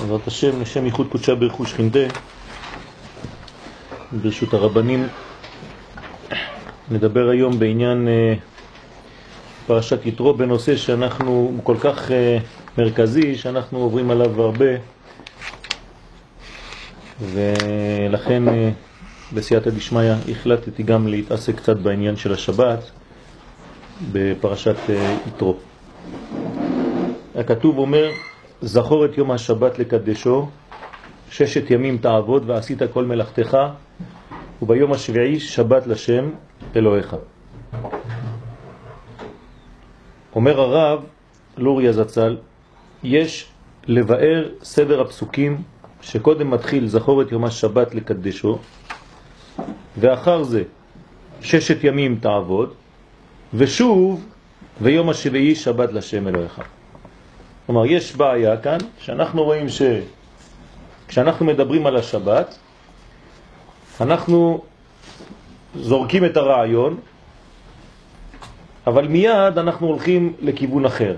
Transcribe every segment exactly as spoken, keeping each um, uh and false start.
בעזרת השם, לשם ייחוד קודשה ברכו שכינתה, ברשות הרבנים, נדבר היום בעניין פרשת יתרו, בנושא שאנחנו כל כך מרכזי, שאנחנו עוברים עליו הרבה, ולכן בסייעתא דשמיא החלטתי גם להתעסק קצת בעניין של השבת בפרשת יתרו. הכתוב אומר, זכור את יום השבת לקדשו, ששת ימים תעבוד ועשית כל מלאכתך, וביום השביעי שבת לשם אלוהיך. אומר הרב לוריה זצ"ל, יש לבאר סדר הפסוקים שקודם מתחיל זכור את יום השבת לקדשו, ואחר זה ששת ימים תעבוד, ושוב ויום השביעי שבת לשם אלוהיך. כלומר, יש בעיה כאן, שאנחנו רואים שכשאנחנו מדברים על השבת, אנחנו זורקים את הרעיון, אבל מיד אנחנו הולכים לכיוון אחר.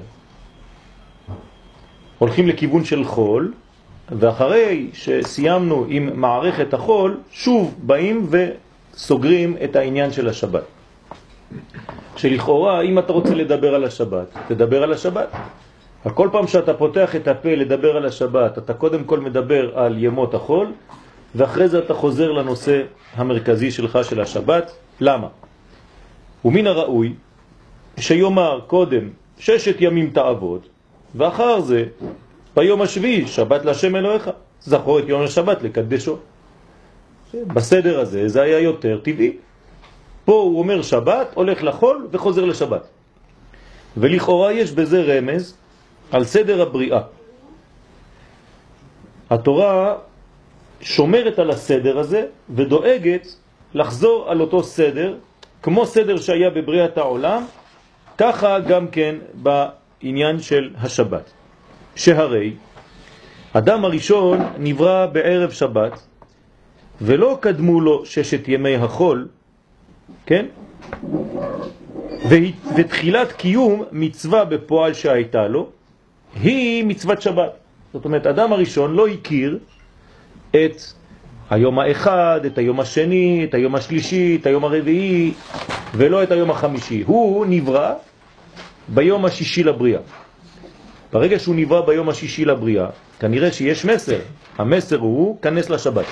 הולכים לכיוון של חול, ואחרי שסיימנו עם מערכת החול, שוב באים וסוגרים את העניין של השבת. שלכאורה, אם אתה רוצה לדבר על השבת, תדבר על השבת. כל פעם שאתה פותח את הפה לדבר על השבת, אתה קודם כל מדבר על ימות החול, ואחרי זה אתה חוזר לנושא המרכזי שלך של השבת. למה? ומן הראוי שיומר קודם ששת ימים תעבוד, ואחר זה ביום השביעי שבת לשם אלוהיך. זכור את יום השבת לקדשו. בסדר הזה זה היה יותר טבעי. פה הוא אומר שבת, הולך לחול וחוזר לשבת. ולכאורה יש בזה רמז על סדר הבריאה. התורה שומרת על הסדר הזה ודואגת לחזור על אותו סדר, כמו סדר שהיה בבריאת העולם, ככה גם כן בעניין של השבת. שהרי אדם הראשון נברא בערב שבת, ולא קדמו לו ששת ימי החול, כן? ותחילת קיום מצווה בפועל שהייתה לו, היא מצוות שבת. זאת אומרת, אדם הראשון לא הכיר את היום האחד, את היום השני, את היום השלישי, את היום הרביעי, ולא את היום החמישי. הוא נברא ביום השישי לבריאה. ברגע שהוא נברא ביום השישי לבריאה, כנראה שיש מסר. המסר הוא, כנס לשבת.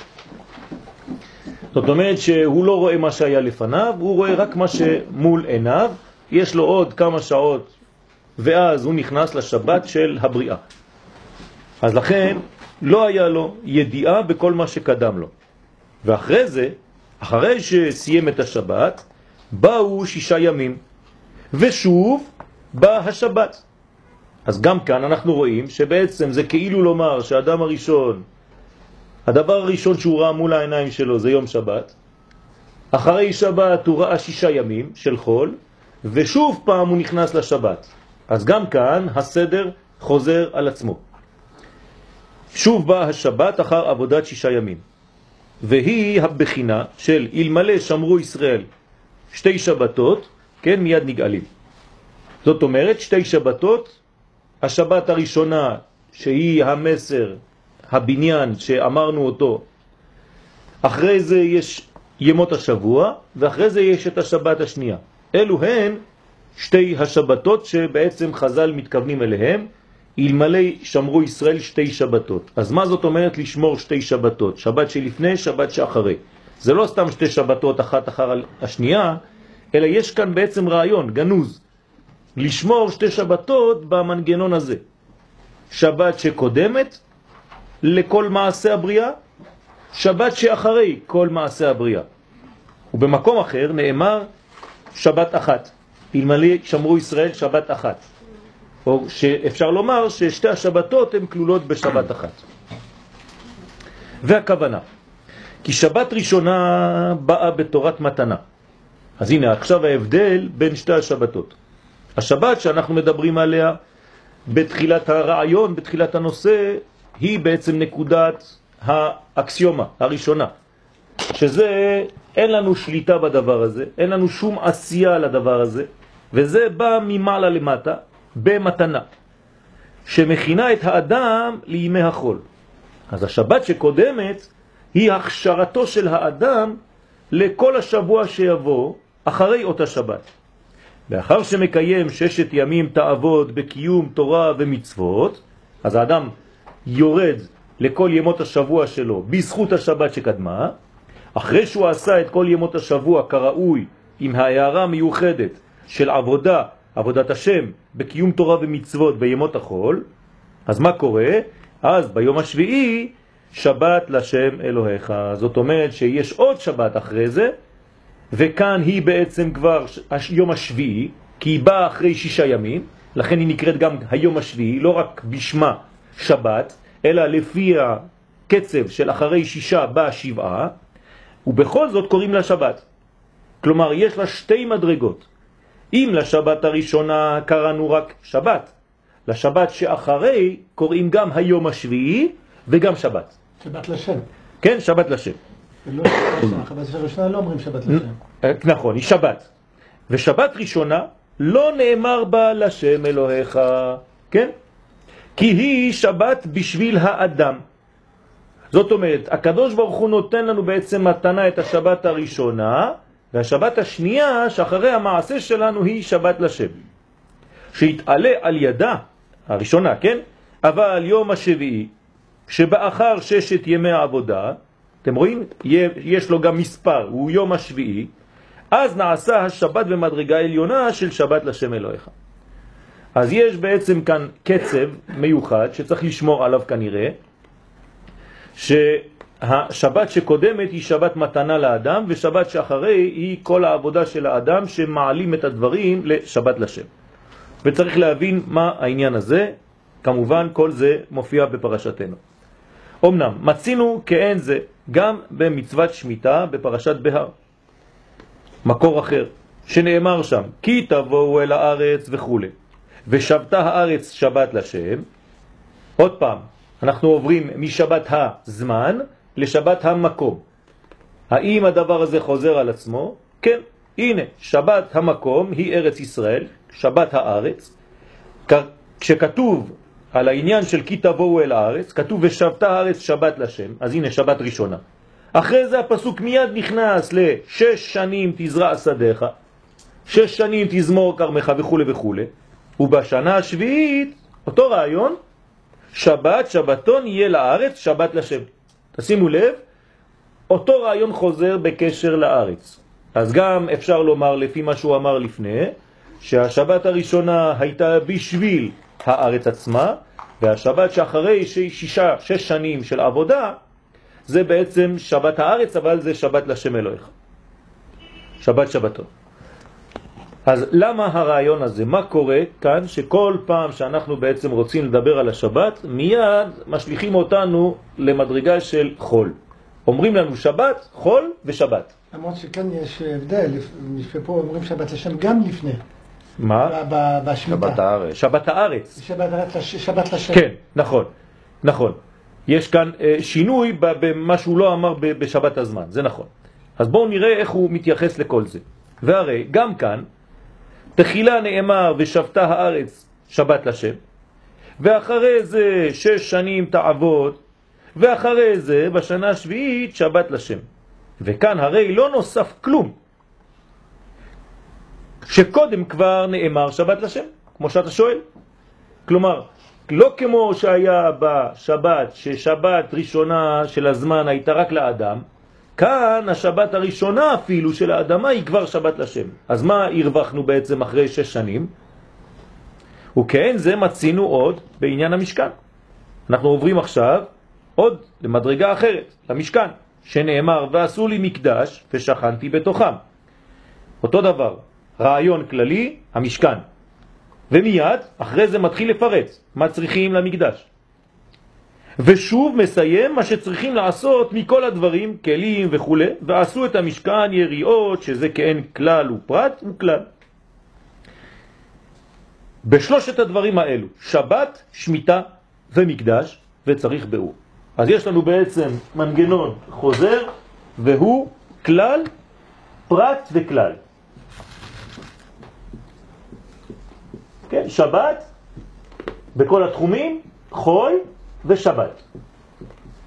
זאת אומרת שהוא לא רואה מה שהיה לפניו, הוא רואה רק מה שמול עיניו, יש לו עוד כמה שעות, ואז הוא נכנס לשבת של הבריאה. אז לכן לא היה לו ידיעה בכל מה שקדם לו. ואחרי זה, אחרי שסיים את השבת, באו שישה ימים, ושוב בא השבת. אז גם כאן אנחנו רואים שבעצם זה כאילו לומר שהאדם הראשון, הדבר הראשון שהוא ראה מול העיניים שלו זה יום שבת, אחרי שבת הוא ראה שישה ימים של חול, ושוב פעם הוא נכנס לשבת. אז גם כאן הסדר חוזר על עצמו. שוב בא השבת אחר עבודת שישה ימים, והיא הבחינה של אלמלא שמרו ישראל שתי שבתות, כן, מיד נגאלים. זאת אומרת שתי שבתות, השבת הראשונה שהיא המסר, הבניין שאמרנו אותו, אחרי זה יש ימות השבוע, ואחרי זה יש את השבת השנייה. אלו הן שתי השבתות שבעצם חז"ל מתכוונים אליהם, אלמלא שמרו ישראל שתי שבתות. אז מה זאת אומרת לשמור שתי שבתות? שבת שלפני, שבת שאחרי. זה לא סתם שתי שבתות אחת אחר השנייה, אלא יש כאן בעצם רעיון, גנוז. לשמור שתי שבתות במנגנון הזה. שבת שקודמת לכל מעשה הבריאה, שבת שאחרי כל מעשה הבריאה. ובמקום אחר נאמר שבת אחת. אלמלא שמרו ישראל שבת אחת. או שאפשר לומר ששתי השבתות הן כלולות בשבת אחת. והכוונה, כי שבת ראשונה באה בתורת מתנה. אז הנה עכשיו ההבדל בין שתי השבתות. השבת שאנחנו מדברים עליה בתחילת הרעיון, בתחילת הנושא, היא בעצם נקודת האקסיומה הראשונה. שזה, אין לנו שליטה בדבר הזה, אין לנו שום עשייה לדבר הזה, וזה בא ממעלה למטה במתנה. שמכינה את האדם לימי החול. אז השבת שקודמת היא הכשרתו של האדם לכל השבוע שיבוא אחרי אותה שבת. לאחר שמקיים ששת ימים תעבוד בקיום תורה ומצוות, אז האדם יורד לכל ימות השבוע שלו בזכות השבת שקדמה. אחרי שהוא עשה את כל ימות השבוע כראוי עם הערה מיוחדת של עבודה, עבודת השם, בקיום תורה ומצוות בימות החול, אז מה קורה? אז ביום השביעי שבת לשם אלוהיך. זאת אומרת שיש עוד שבת אחרי זה, וכאן היא בעצם כבר יום השביעי, כי היא באה אחרי שישה ימים, לכן היא נקראת גם היום השביעי, לא רק בשמה שבת, אלא לפי הקצב של אחרי שישה באה שבעה, ובכל זאת קוראים לה שבת. כלומר, יש לה שתי מדרגות. אם לשבת הראשונה קראנו רק שבת, לשבת שאחרי קוראים גם היום השביעי וגם שבת. שבת לשם. כן, שבת לשם. ולא שבת לשם, שבת ראשונה לא אומרים שבת לשם. נכון, היא שבת. ושבת ראשונה לא נאמר בה לשם אלוהיך, כן? כי היא שבת בשביל האדם. זאת אומרת, הקדוש ברוך הוא נותן לנו בעצם מתנה את השבת הראשונה, והשבת השנייה שאחרי המעשה שלנו היא שבת לשם. שהתעלה על ידה, הראשונה, כן? אבל יום השביעי, שבאחר ששת ימי העבודה, אתם רואים? יש לו גם מספר, הוא יום השביעי, אז נעשה השבת במדרגה עליונה של שבת לשם אלוהיך. אז יש בעצם כאן קצב מיוחד שצריך לשמור עליו כנראה, שהשבת שקודמת היא שבת מתנה לאדם, ושבת שאחרי היא כל העבודה של האדם שמעלים את הדברים לשבת לשם. וצריך להבין מה העניין הזה, כמובן כל זה מופיע בפרשתנו. אמנם מצינו כאין זה גם במצוות שמיטה בפרשת בהר, מקור אחר שנאמר שם כי תבואו אל הארץ וכו', ושבתה הארץ שבת לשם. עוד פעם אנחנו עוברים משבת הזמן לשבת המקום. האם הדבר הזה חוזר על עצמו? כן, הנה שבת המקום היא ארץ ישראל, שבת הארץ. כשכתוב על העניין של כי תבואו אל הארץ, כתוב ושבתה הארץ שבת לשם, אז הנה שבת ראשונה. אחרי זה הפסוק מיד נכנס לשש שנים תזרע שדך, שש שנים תזמור כרמך וכו' וכו'. ובשנה השביעית, אותו רעיון, שבת, שבתון יהיה לארץ, שבת לשם. תשימו לב, אותו רעיון חוזר בקשר לארץ. אז גם אפשר לומר לפי מה שהוא אמר לפני, שהשבת הראשונה הייתה בשביל הארץ עצמה, והשבת שאחרי שישה, שש שנים של עבודה, זה בעצם שבת הארץ, אבל זה שבת לשם אלוהיך. שבת שבתון. אז למה הרעיון הזה? מה קורה כאן שכל פעם שאנחנו בעצם רוצים לדבר על השבת, מיד משליחים אותנו למדרגה של חול. אומרים לנו שבת, חול ושבת. למרות שכאן יש הבדל, פה אומרים שבת לשם גם לפני. מה? בשמיטה. שבת הארץ. שבת הארץ. שבת הארץ, שבת לשם. כן, נכון, נכון. יש כאן שינוי במה שהוא לא אמר בשבת הזמן, זה נכון. אז בואו נראה איך הוא מתייחס לכל זה. והרי גם כאן, תחילה נאמר ושבתה הארץ שבת לשם, ואחרי זה שש שנים תעבוד, ואחרי זה בשנה השביעית שבת לשם. וכאן הרי לא נוסף כלום, שקודם כבר נאמר שבת לשם, כמו שאתה שואל. כלומר, לא כמו שהיה בשבת, ששבת ראשונה של הזמן הייתה רק לאדם, כאן השבת הראשונה אפילו של האדמה היא כבר שבת לשם. אז מה הרווחנו בעצם אחרי שש שנים? וכן זה מצינו עוד בעניין המשכן. אנחנו עוברים עכשיו עוד למדרגה אחרת, למשכן, שנאמר ועשו לי מקדש ושכנתי בתוכם. אותו דבר, רעיון כללי, המשכן. ומיד אחרי זה מתחיל לפרט מה צריכים למקדש. ושוב מסיים מה שצריכים לעשות מכל הדברים, כלים וכו', ועשו את המשכן יריעות, שזה כאין כלל ופרט וכלל. בשלושת הדברים האלו, שבת, שמיטה ומקדש, וצריך באור. אז יש לנו בעצם מנגנון חוזר, והוא כלל, פרט וכלל. כן, שבת, בכל התחומים, חול ושבת.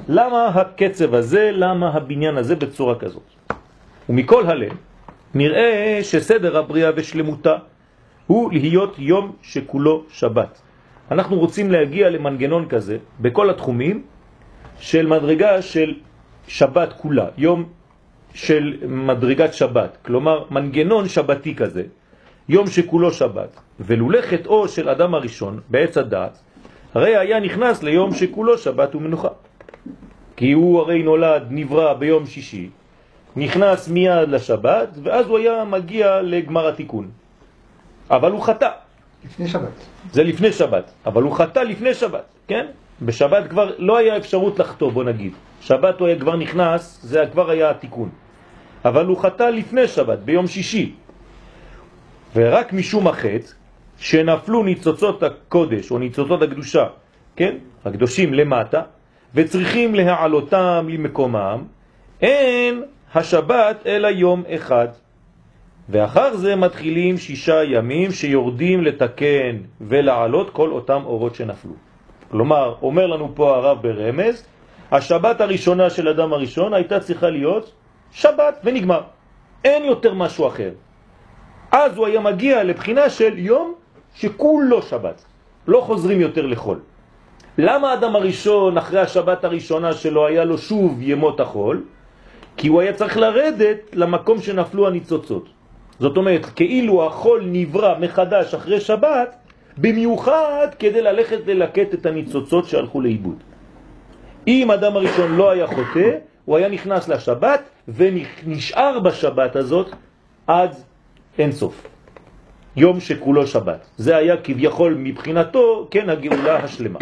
למה הקצב הזה, למה הבניין הזה בצורה כזאת? ומכל הלב נראה שסדר הבריאה ושלמותה הוא להיות יום שכולו שבת. אנחנו רוצים להגיע למנגנון כזה בכל התחומים של מדרגה של שבת כולה, יום של מדרגת שבת, כלומר מנגנון שבתי כזה, יום שכולו שבת. ולולא חטאו של אדם הראשון בעץ הדעת, הרי היה נכנס ליום שכולו שבת ומנוחה. כי הוא הרי נולד, נברא ביום שישי, נכנס מיד לשבת, ואז הוא היה מגיע לגמר התיקון. אבל הוא חטא. לפני שבת. זה לפני שבת, אבל הוא חטא לפני שבת, כן? בשבת כבר לא היה אפשרות לחטוא, בוא נגיד. שבת הוא היה כבר נכנס, זה כבר היה התיקון. אבל הוא חטא לפני שבת, ביום שישי. ורק משום החטא, שנפלו ניצוצות הקודש או ניצוצות הקדושה, כן? הקדושים למטה, וצריכים להעלותם למקומם, אין השבת אלא יום אחד. ואחר זה מתחילים שישה ימים שיורדים לתקן ולעלות כל אותם אורות שנפלו. כלומר, אומר לנו פה הרב ברמז, השבת הראשונה של אדם הראשון הייתה צריכה להיות שבת ונגמר. אין יותר משהו אחר. אז הוא היה מגיע לבחינה של יום שכולו שבת. לא חוזרים יותר לחול. למה האדם הראשון אחרי השבת הראשונה שלו היה לו שוב ימות החול? כי הוא היה צריך לרדת למקום שנפלו הניצוצות. זאת אומרת, כאילו החול נברא מחדש אחרי שבת, במיוחד כדי ללכת ללקט את הניצוצות שהלכו לאיבוד. אם אדם הראשון לא היה חוטא, הוא היה נכנס לשבת ונשאר בשבת הזאת עד אין סוף. יום שכולו שבת. זה היה כביכול מבחינתו, כן, הגאולה השלמה.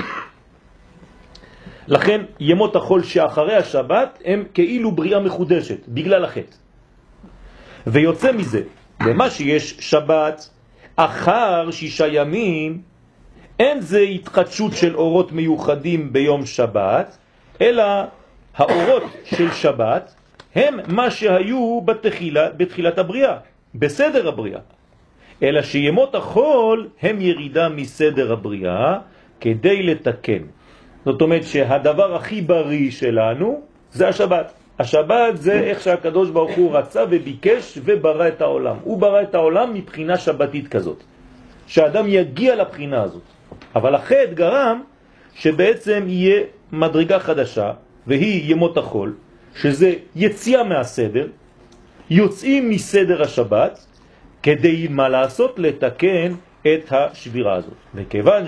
לכן ימות החול שאחרי השבת הם כאילו בריאה מחודשת, בגלל החטא. ויוצא מזה, במה שיש שבת אחר שישה ימים, אין זה התחדשות של אורות מיוחדים ביום שבת, אלא האורות של שבת הם מה שהיו בתחילה, בתחילת הבריאה, בסדר הבריאה. אלא שימות החול הם ירידה מסדר הבריאה כדי לתקן. זאת אומרת שהדבר הכי בריא שלנו זה השבת. השבת זה איך שהקדוש ברוך הוא רצה וביקש וברא את העולם. הוא ברא את העולם מבחינה שבתית כזאת, שהאדם יגיע לבחינה הזאת. אבל החטא גרם שבעצם יהיה מדרגה חדשה, והיא ימות החול, שזה יציאה מהסדר, יוצאים מסדר השבת, כדי מה לעשות? לתקן את השבירה הזאת. וכיוון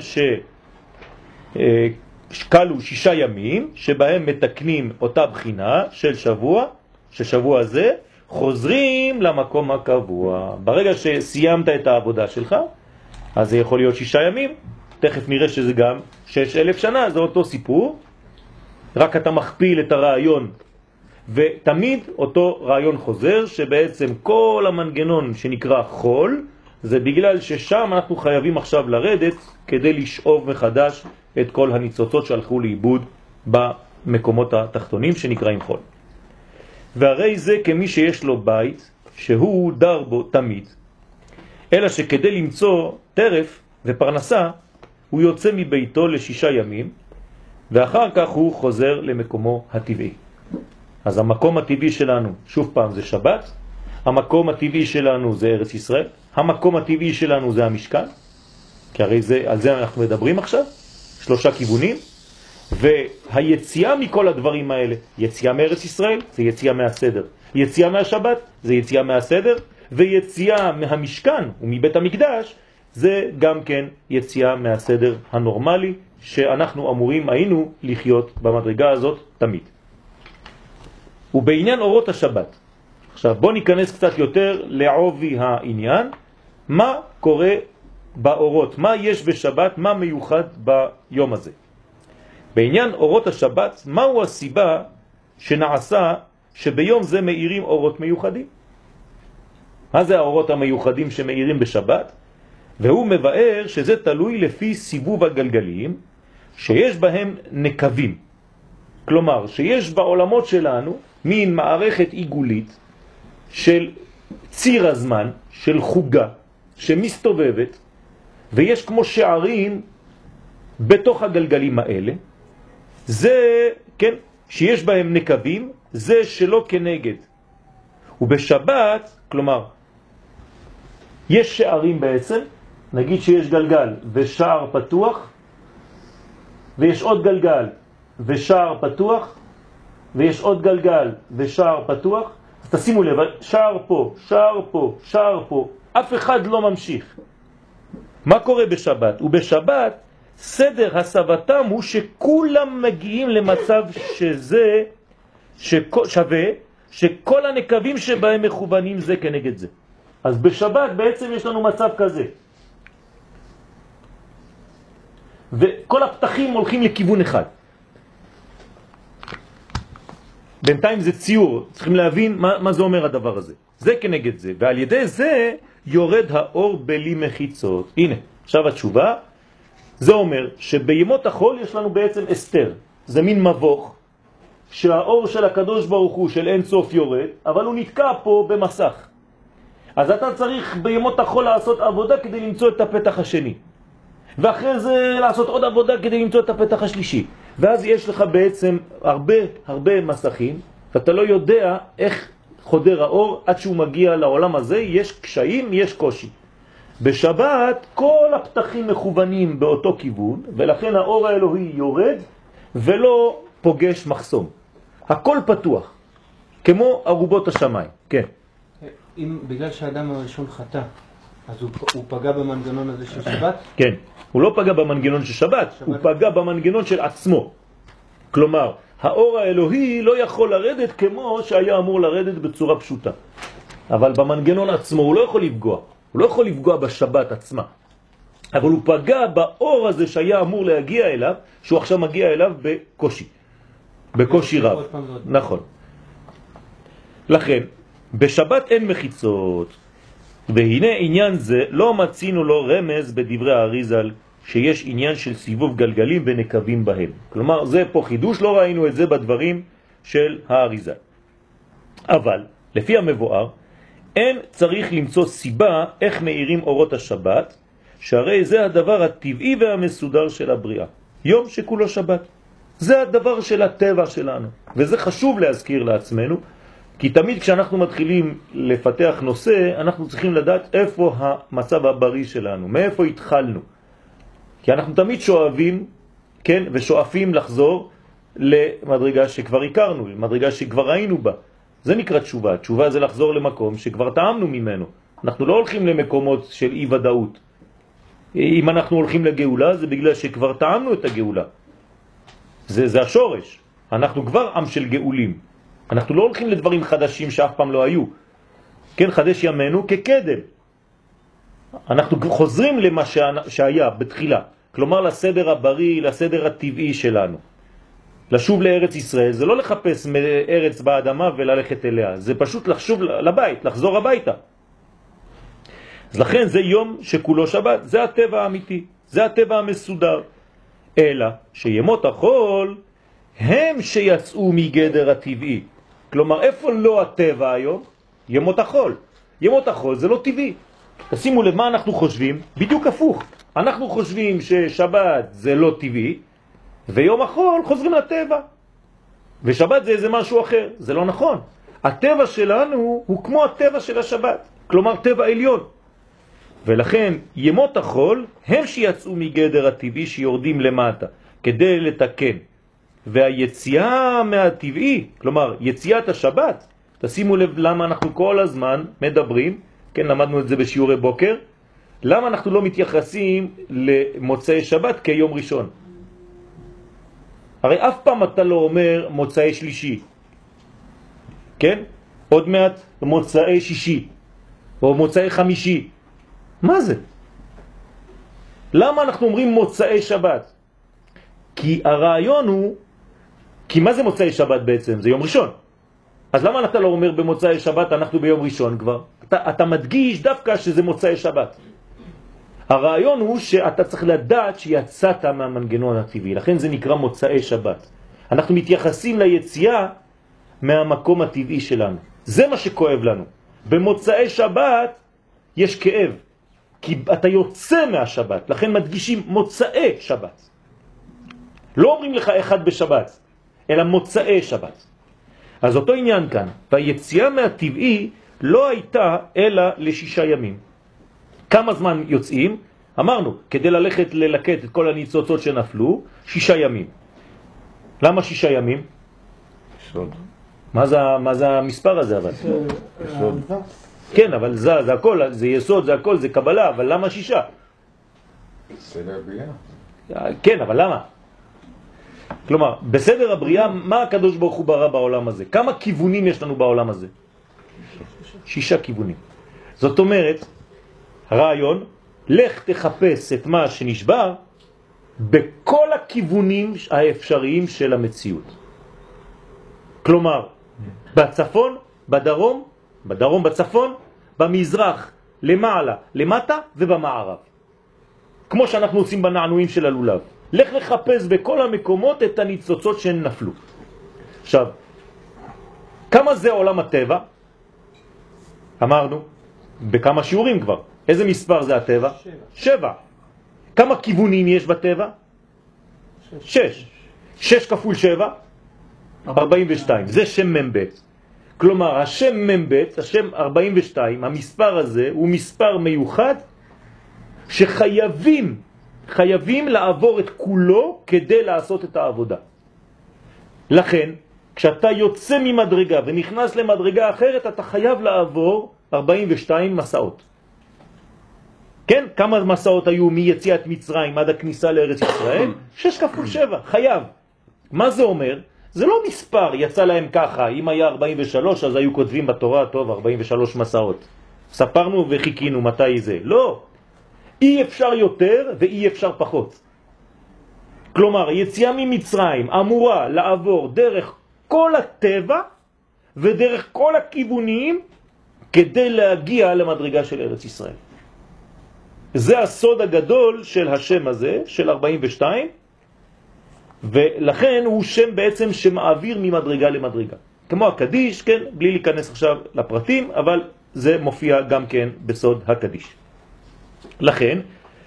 שקלו שישה ימים, שבהם מתקנים אותה בחינה של שבוע, ששבוע הזה, חוזרים למקום הקבוע. ברגע שסיימת את העבודה שלך, אז זה יכול להיות שישה ימים, תכף נראה שזה גם שש אלף שנה, זה אותו סיפור, רק אתה מכפיל את הרעיון, ותמיד אותו רעיון חוזר, שבעצם כל המנגנון שנקרא חול, זה בגלל ששם אנחנו חייבים עכשיו לרדת, כדי לשאוב מחדש את כל הניצוצות שהלכו לאיבוד במקומות התחתונים שנקראים חול. והרי זה כמי שיש לו בית, שהוא דר בו תמיד, אלא שכדי למצוא טרף ופרנסה, הוא יוצא מביתו לשישה ימים, ואחר כך הוא חוזר למקומו הטבעי. אז המקום הטבעי שלנו, שוב פעם, זה שבת, המקום הטבעי שלנו זה ארץ ישראל, המקום הטבעי שלנו זה המשכן, כי הרי זה, על זה אנחנו מדברים עכשיו, שלושה כיוונים, והיציאה מכל הדברים האלה, יציאה מארץ ישראל, זה יציאה מהסדר, יציאה מהשבת, זה יציאה מהסדר, ויציאה מהמשכן ומבית המקדש, זה גם כן יציאה מהסדר הנורמלי, שאנחנו אמורים היינו לחיות במדרגה הזאת תמיד. ובעניין אורות השבת, עכשיו בוא ניכנס קצת יותר לעובי העניין, מה קורה באורות, מה יש בשבת, מה מיוחד ביום הזה. בעניין אורות השבת, מהו הסיבה שנעשה שביום זה מאירים אורות מיוחדים? מה זה האורות המיוחדים שמאירים בשבת? והוא מבאר שזה תלוי לפי סיבוב הגלגלים שיש בהם נקבים. כלומר, שיש בעולמות שלנו מין מערכת עיגולית של ציר הזמן, של חוגה, שמסתובבת, ויש כמו שערים בתוך הגלגלים האלה. זה, כן, שיש בהם נקבים, זה שלא כנגד. ובשבת, כלומר, יש שערים בעצם, נגיד שיש גלגל ושער פתוח, ויש עוד גלגל ושער פתוח, ויש עוד גלגל ושער פתוח, אז תשימו לב, שער פה, שער פה, שער פה, אף אחד לא ממשיך. מה קורה בשבת? ובשבת סדר הסבתם הוא שכולם מגיעים למצב שזה שווה, שכל הנקבים שבהם מכוונים זה כנגד זה. אז בשבת בעצם יש לנו מצב כזה. וכל הפתחים הולכים לכיוון אחד. בינתיים זה ציור, צריכים להבין מה, מה זה אומר הדבר הזה. זה כנגד זה, ועל ידי זה יורד האור בלי מחיצות. הנה, עכשיו התשובה. זה אומר שבימות החול יש לנו בעצם אסתר. זה מין מבוך שהאור של הקדוש ברוך הוא של אין סוף יורד, אבל הוא נתקע פה במסך. אז אתה צריך בימות החול לעשות עבודה כדי למצוא את הפתח השני. ואחרי זה לעשות עוד עבודה כדי למצוא את הפתח השלישי. ואז יש לך בעצם הרבה הרבה מסכים, ואתה לא יודע איך חודר האור עד שהוא מגיע לעולם הזה. יש קשיים, יש קושי. בשבת כל הפתחים מכוונים באותו כיוון, ולכן האור האלוהי יורד ולא פוגש מחסום. הכל פתוח, כמו ארובות השמיים. כן. אם בגלל שהאדם הראשון חטא, אז הוא, הוא פגע במנגנון הזה של שבת? כן, הוא לא פגע במנגנון של שבת, שבת, הוא פגע במנגנון של עצמו. כלומר, האור האלוהי לא יכול לרדת כמו שהיה אמור לרדת בצורה פשוטה. אבל במנגנון עצמו הוא לא יכול לפגוע. הוא לא יכול לפגוע בשבת עצמה. אבל הוא פגע באור הזה שהיה אמור להגיע אליו, שהוא עכשיו מגיע אליו בקושי. בקושי רב. נכון. לכן, בשבת אין מחיצות. והנה עניין זה לא מצינו לו רמז בדברי האריזל, שיש עניין של סיבוב גלגלים ונקבים בהם. כלומר, זה פה חידוש, לא ראינו את זה בדברים של האריזל. אבל, לפי המבואר, אין צריך למצוא סיבה איך מאירים אורות השבת, שהרי זה הדבר הטבעי והמסודר של הבריאה. יום שכולו שבת. זה הדבר של הטבע שלנו. וזה חשוב להזכיר לעצמנו, כי תמיד כשאנחנו מתחילים לפתח נושא, אנחנו צריכים לדעת איפה המצב הבריא שלנו, מאיפה התחלנו. כי אנחנו תמיד שואבים, כן, ושואפים לחזור למדרגה שכבר הכרנו, למדרגה שכבר ראינו בה. זה נקרא תשובה. תשובה זה לחזור למקום שכבר טעמנו ממנו. אנחנו לא הולכים למקומות של אי ודאות. אם אנחנו הולכים לגאולה, זה בגלל שכבר טעמנו את הגאולה. זה, זה השורש. אנחנו כבר עם של גאולים. אנחנו לא הולכים לדברים חדשים שאף פעם לא היו. כן, חדש ימינו כקדם. אנחנו חוזרים למה שהיה בתחילה. כלומר לסדר הבריא, לסדר הטבעי שלנו. לשוב לארץ ישראל זה לא לחפש מארץ באדמה וללכת אליה. זה פשוט לחשוב לבית, לחזור הביתה. אז לכן זה יום שכולו שבת. זה הטבע האמיתי. זה הטבע המסודר. אלא שימות החול הם שיצאו מגדר הטבעי. כלומר, איפה לא הטבע היום? ימות החול. ימות החול זה לא טבעי. תשימו לב מה אנחנו חושבים, בדיוק הפוך. אנחנו חושבים ששבת זה לא טבעי, ויום החול חוזרים לטבע. ושבת זה איזה משהו אחר. זה לא נכון. הטבע שלנו הוא כמו הטבע של השבת. כלומר, טבע עליון. ולכן ימות החול הם שיצאו מגדר הטבעי שיורדים למטה, כדי לתקן. והיציאה מהטבעי, כלומר יציאת השבת, תשימו לב למה אנחנו כל הזמן מדברים, כן, למדנו את זה בשיעורי בוקר, למה אנחנו לא מתייחסים למוצאי שבת כיום ראשון? הרי אף פעם אתה לא אומר מוצאי שלישי, כן? עוד מעט מוצאי שישי, או מוצאי חמישי. מה זה? למה אנחנו אומרים מוצאי שבת? כי הרעיון הוא, כי מה זה מוצאי שבת בעצם? זה יום ראשון. אז למה אתה לא אומר במוצאי שבת אנחנו ביום ראשון כבר? אתה, אתה מדגיש דווקא שזה מוצאי שבת. הרעיון הוא שאתה צריך לדעת שיצאת מהמנגנון הטבעי, לכן זה נקרא מוצאי שבת. אנחנו מתייחסים ליציאה מהמקום הטבעי שלנו. זה מה שכואב לנו. במוצאי שבת יש כאב, כי אתה יוצא מהשבת, לכן מדגישים מוצאי שבת. לא אומרים לך אחד בשבת, אלא מוצאי שבת. אז אותו עניין כאן, והיציאה מהטבעי לא הייתה אלא לשישה ימים. כמה זמן יוצאים? אמרנו, כדי ללכת ללקט את כל הניצוצות שנפלו, שישה ימים. למה שישה ימים? סוד. מה זה, מה זה המספר הזה אבל? סוד. כן, אבל זה, זה הכל, זה יסוד, זה הכל, זה קבלה, אבל למה שישה? סדר הבריאה. כן, אבל למה? כלומר, בסדר הבריאה, מה הקדוש ברוך הוא ברא בעולם הזה? כמה כיוונים יש לנו בעולם הזה? שישה כיוונים. זאת אומרת, הרעיון, לך תחפש את מה שנשבר בכל הכיוונים האפשריים של המציאות. כלומר, בצפון, בדרום, בדרום בצפון, במזרח, למעלה, למטה ובמערב. כמו שאנחנו עושים בנענועים של הלולב. לך לחפש בכל המקומות את הניצוצות שהן נפלו. עכשיו, כמה זה עולם הטבע? אמרנו, בכמה שיעורים כבר. איזה מספר זה הטבע? שבע. שבע. כמה כיוונים יש בטבע? שש. שש. שש כפול שבע? ארבעים ושתיים. זה שם ממבט. כלומר, השם ממבט, השם ארבעים ושתיים, המספר הזה הוא מספר מיוחד שחייבים, חייבים לעבור את כולו כדי לעשות את העבודה. לכן, כשאתה יוצא ממדרגה ונכנס למדרגה אחרת, אתה חייב לעבור ארבעים ושתיים מסעות. כן? כמה מסעות היו מיציאת מצרים עד הכניסה לארץ ישראל? שש כפול שבע, חייב. מה זה אומר? זה לא מספר, יצא להם ככה, אם היה ארבעים ושלוש אז היו כותבים בתורה, טוב, ארבעים ושלוש מסעות. ספרנו וחיכינו מתי זה. לא. אי אפשר יותר ואי אפשר פחות. כלומר, יציאה ממצרים אמורה לעבור דרך כל הטבע ודרך כל הכיוונים כדי להגיע למדרגה של ארץ ישראל. זה הסוד הגדול של השם הזה, של ארבעים ושתיים, ולכן הוא שם בעצם שמעביר ממדרגה למדרגה. כמו הקדיש, כן, בלי להיכנס עכשיו לפרטים, אבל זה מופיע גם כן בסוד הקדיש. לכן,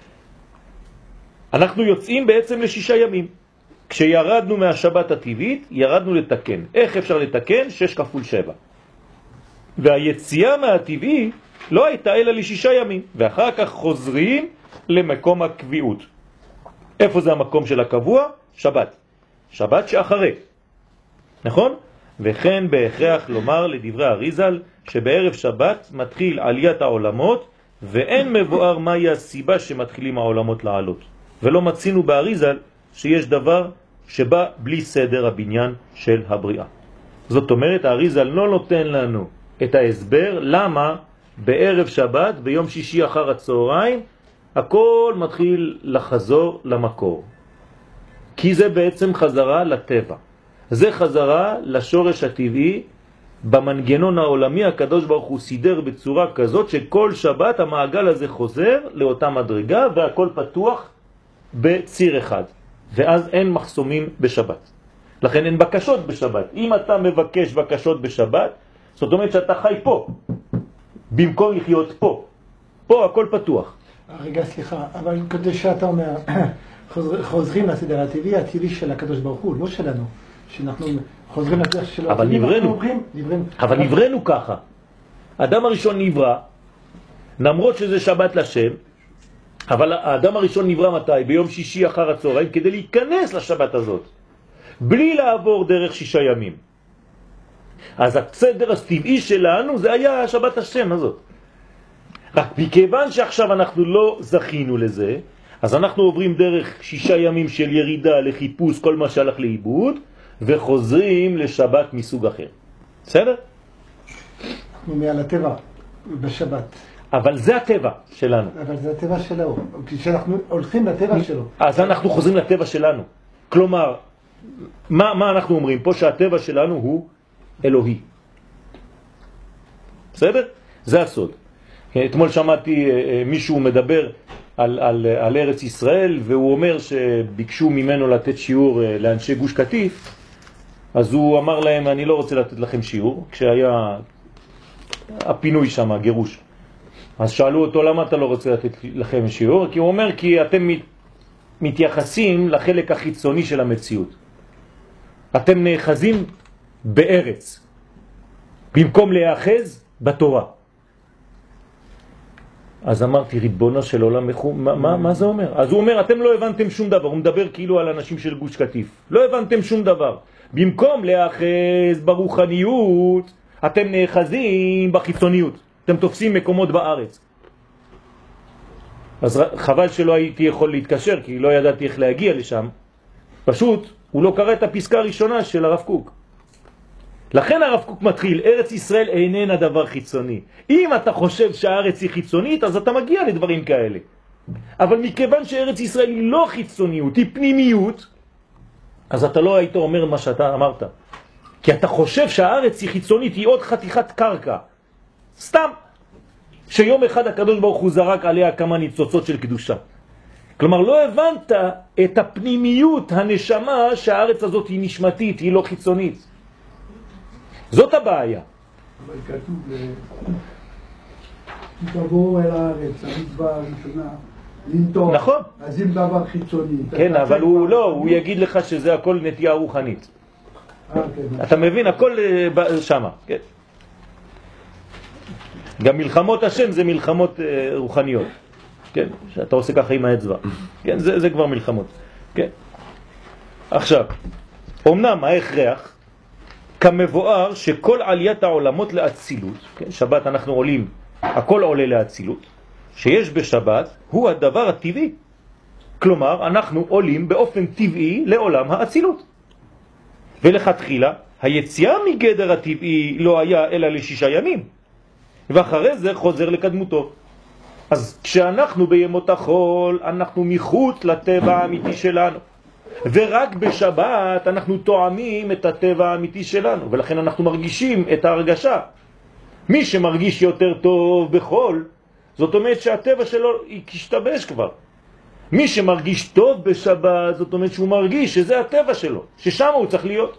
אנחנו יוצאים בעצם לשישה ימים. כשירדנו מהשבת הטבעית, ירדנו לתקן. איך אפשר לתקן? שש כפול שבע. והיציאה מהטבעי לא הייתה אלא לשישה ימים, ואחר כך חוזרים למקום הקביעות. איפה זה המקום של הקבוע? שבת. שבת שאחרי. נכון? וכן בהכרח לומר לדברי אריזל שבערב שבת מתחיל עליית העולמות, ואין מבואר מהי הסיבה שמתחילים העולמות לעלות. ולא מצינו באריזל שיש דבר שבא בלי סדר הבניין של הבריאה. זאת אומרת, האריזל לא נותן לנו את ההסבר למה בערב שבת, ביום שישי אחר הצהריים, הכל מתחיל לחזור למקור. כי זה בעצם חזרה לטבע. זה חזרה לשורש הטבעי. במנגנון העולמי הקדוש ברוך הוא סידר בצורה כזאת שכל שבת המעגל הזה חוזר לאותה מדרגה והכל פתוח בציר אחד. ואז אין מחסומים בשבת. לכן אין בקשות בשבת. אם אתה מבקש בקשות בשבת, זאת אומרת שאתה חי פה, במקום לחיות פה. פה הכל פתוח. רגע, סליחה, אבל כדי שאתה אומר, חוזרים לסדר הטבעי, הטבעי של הקדוש ברוך הוא, לא שלנו. שאנחנו חוזרים לדרך שלו. אבל נברנו. אבל נברנו ככה. האדם הראשון נברא, למרות שזה שבת לשם, אבל האדם הראשון נברא מתי? ביום שישי אחר הצהריים, כדי להיכנס לשבת הזאת. בלי לעבור דרך שישה ימים. אז הסדר הטבעי שלנו זה היה שבת השם הזאת. רק מכיוון שעכשיו אנחנו לא זכינו לזה, אז אנחנו עוברים דרך שישה ימים של ירידה לחיפוש כל מה שהלך לאיבוד, וחוזרים לשבת מסוג אחר. בסדר? אנחנו מעל הטבע בשבת. אבל זה הטבע שלנו. אבל זה הטבע שלו. כשאנחנו הולכים לטבע שלו. אז אנחנו חוזרים לטבע שלנו. כלומר, מה, מה אנחנו אומרים פה? שהטבע שלנו הוא אלוהי. בסדר? זה הסוד. אתמול שמעתי מישהו מדבר על, על, על ארץ ישראל, והוא אומר שביקשו ממנו לתת שיעור לאנשי גוש קטיף, אז הוא אמר להם, אני לא רוצה לתת לכם שיעור, כשהיה הפינוי שם, הגירוש. אז שאלו אותו, למה אתה לא רוצה לתת לכם שיעור? כי הוא אומר, כי אתם מתייחסים לחלק החיצוני של המציאות. אתם נאחזים בארץ, במקום להיאחז בתורה. אז אמרתי, ריבונו של עולם, מה, מה, מה זה אומר? אז הוא אומר, אתם לא הבנתם שום דבר. הוא מדבר כאילו על אנשים של גוש קטיף. לא הבנתם שום דבר. במקום להיאחז ברוחניות, אתם נאחזים בחיצוניות. אתם תופסים מקומות בארץ. אז חבל שלא הייתי יכול להתקשר, כי לא ידעתי איך להגיע לשם. פשוט, הוא לא קרא את הפסקה הראשונה של הרב קוק. לכן הרב קוק מתחיל, ארץ ישראל איננה דבר חיצוני. אם אתה חושב שהארץ היא חיצונית, אז אתה מגיע לדברים כאלה. אבל מכיוון שארץ ישראל היא לא חיצוניות, היא פנימיות, אז אתה לא היית אומר מה שאתה אמרת. כי אתה חושב שהארץ היא חיצונית, היא עוד חתיכת קרקע. סתם. שיום אחד הקדוש ברוך הוא זרק עליה כמה ניצוצות של קדושה. כלומר, לא הבנת את הפנימיות, הנשמה, שהארץ הזאת היא נשמתית, היא לא חיצונית. זאת הבעיה. אבל כתוב, תבואו אל הארץ, המצווה הראשונה, לנטור. נכון. אז אם דבר חיצוני. כן, אבל הוא לא, הוא יגיד לך שזה הכל נטייה רוחנית. אה, כן. אתה מבין, הכל שמה, כן. גם מלחמות השם זה מלחמות רוחניות. כן, שאתה עושה ככה עם האצבע. כן, זה, זה כבר מלחמות. כן. עכשיו, אמנם ההכרח, כמבואר שכל עליית העולמות לאצילות, כן, שבת אנחנו עולים, הכל עולה לאצילות, שיש בשבת הוא הדבר הטבעי. כלומר, אנחנו עולים באופן טבעי לעולם האצילות. ולכתחילה, היציאה מגדר הטבעי לא היה אלא לשישה ימים. ואחרי זה חוזר לקדמותו. אז כשאנחנו בימות החול, אנחנו מחוץ לטבע האמיתי שלנו. ורק בשבת אנחנו תואמים את הטבע האמיתי שלנו, ולכן אנחנו מרגישים את ההרגשה. מי שמרגיש יותר טוב בחול, זאת אומרת שהטבע שלו ישתבש כבר. מי שמרגיש טוב בשבת, זאת אומרת שהוא מרגיש שזה הטבע שלו, ששם הוא צריך להיות.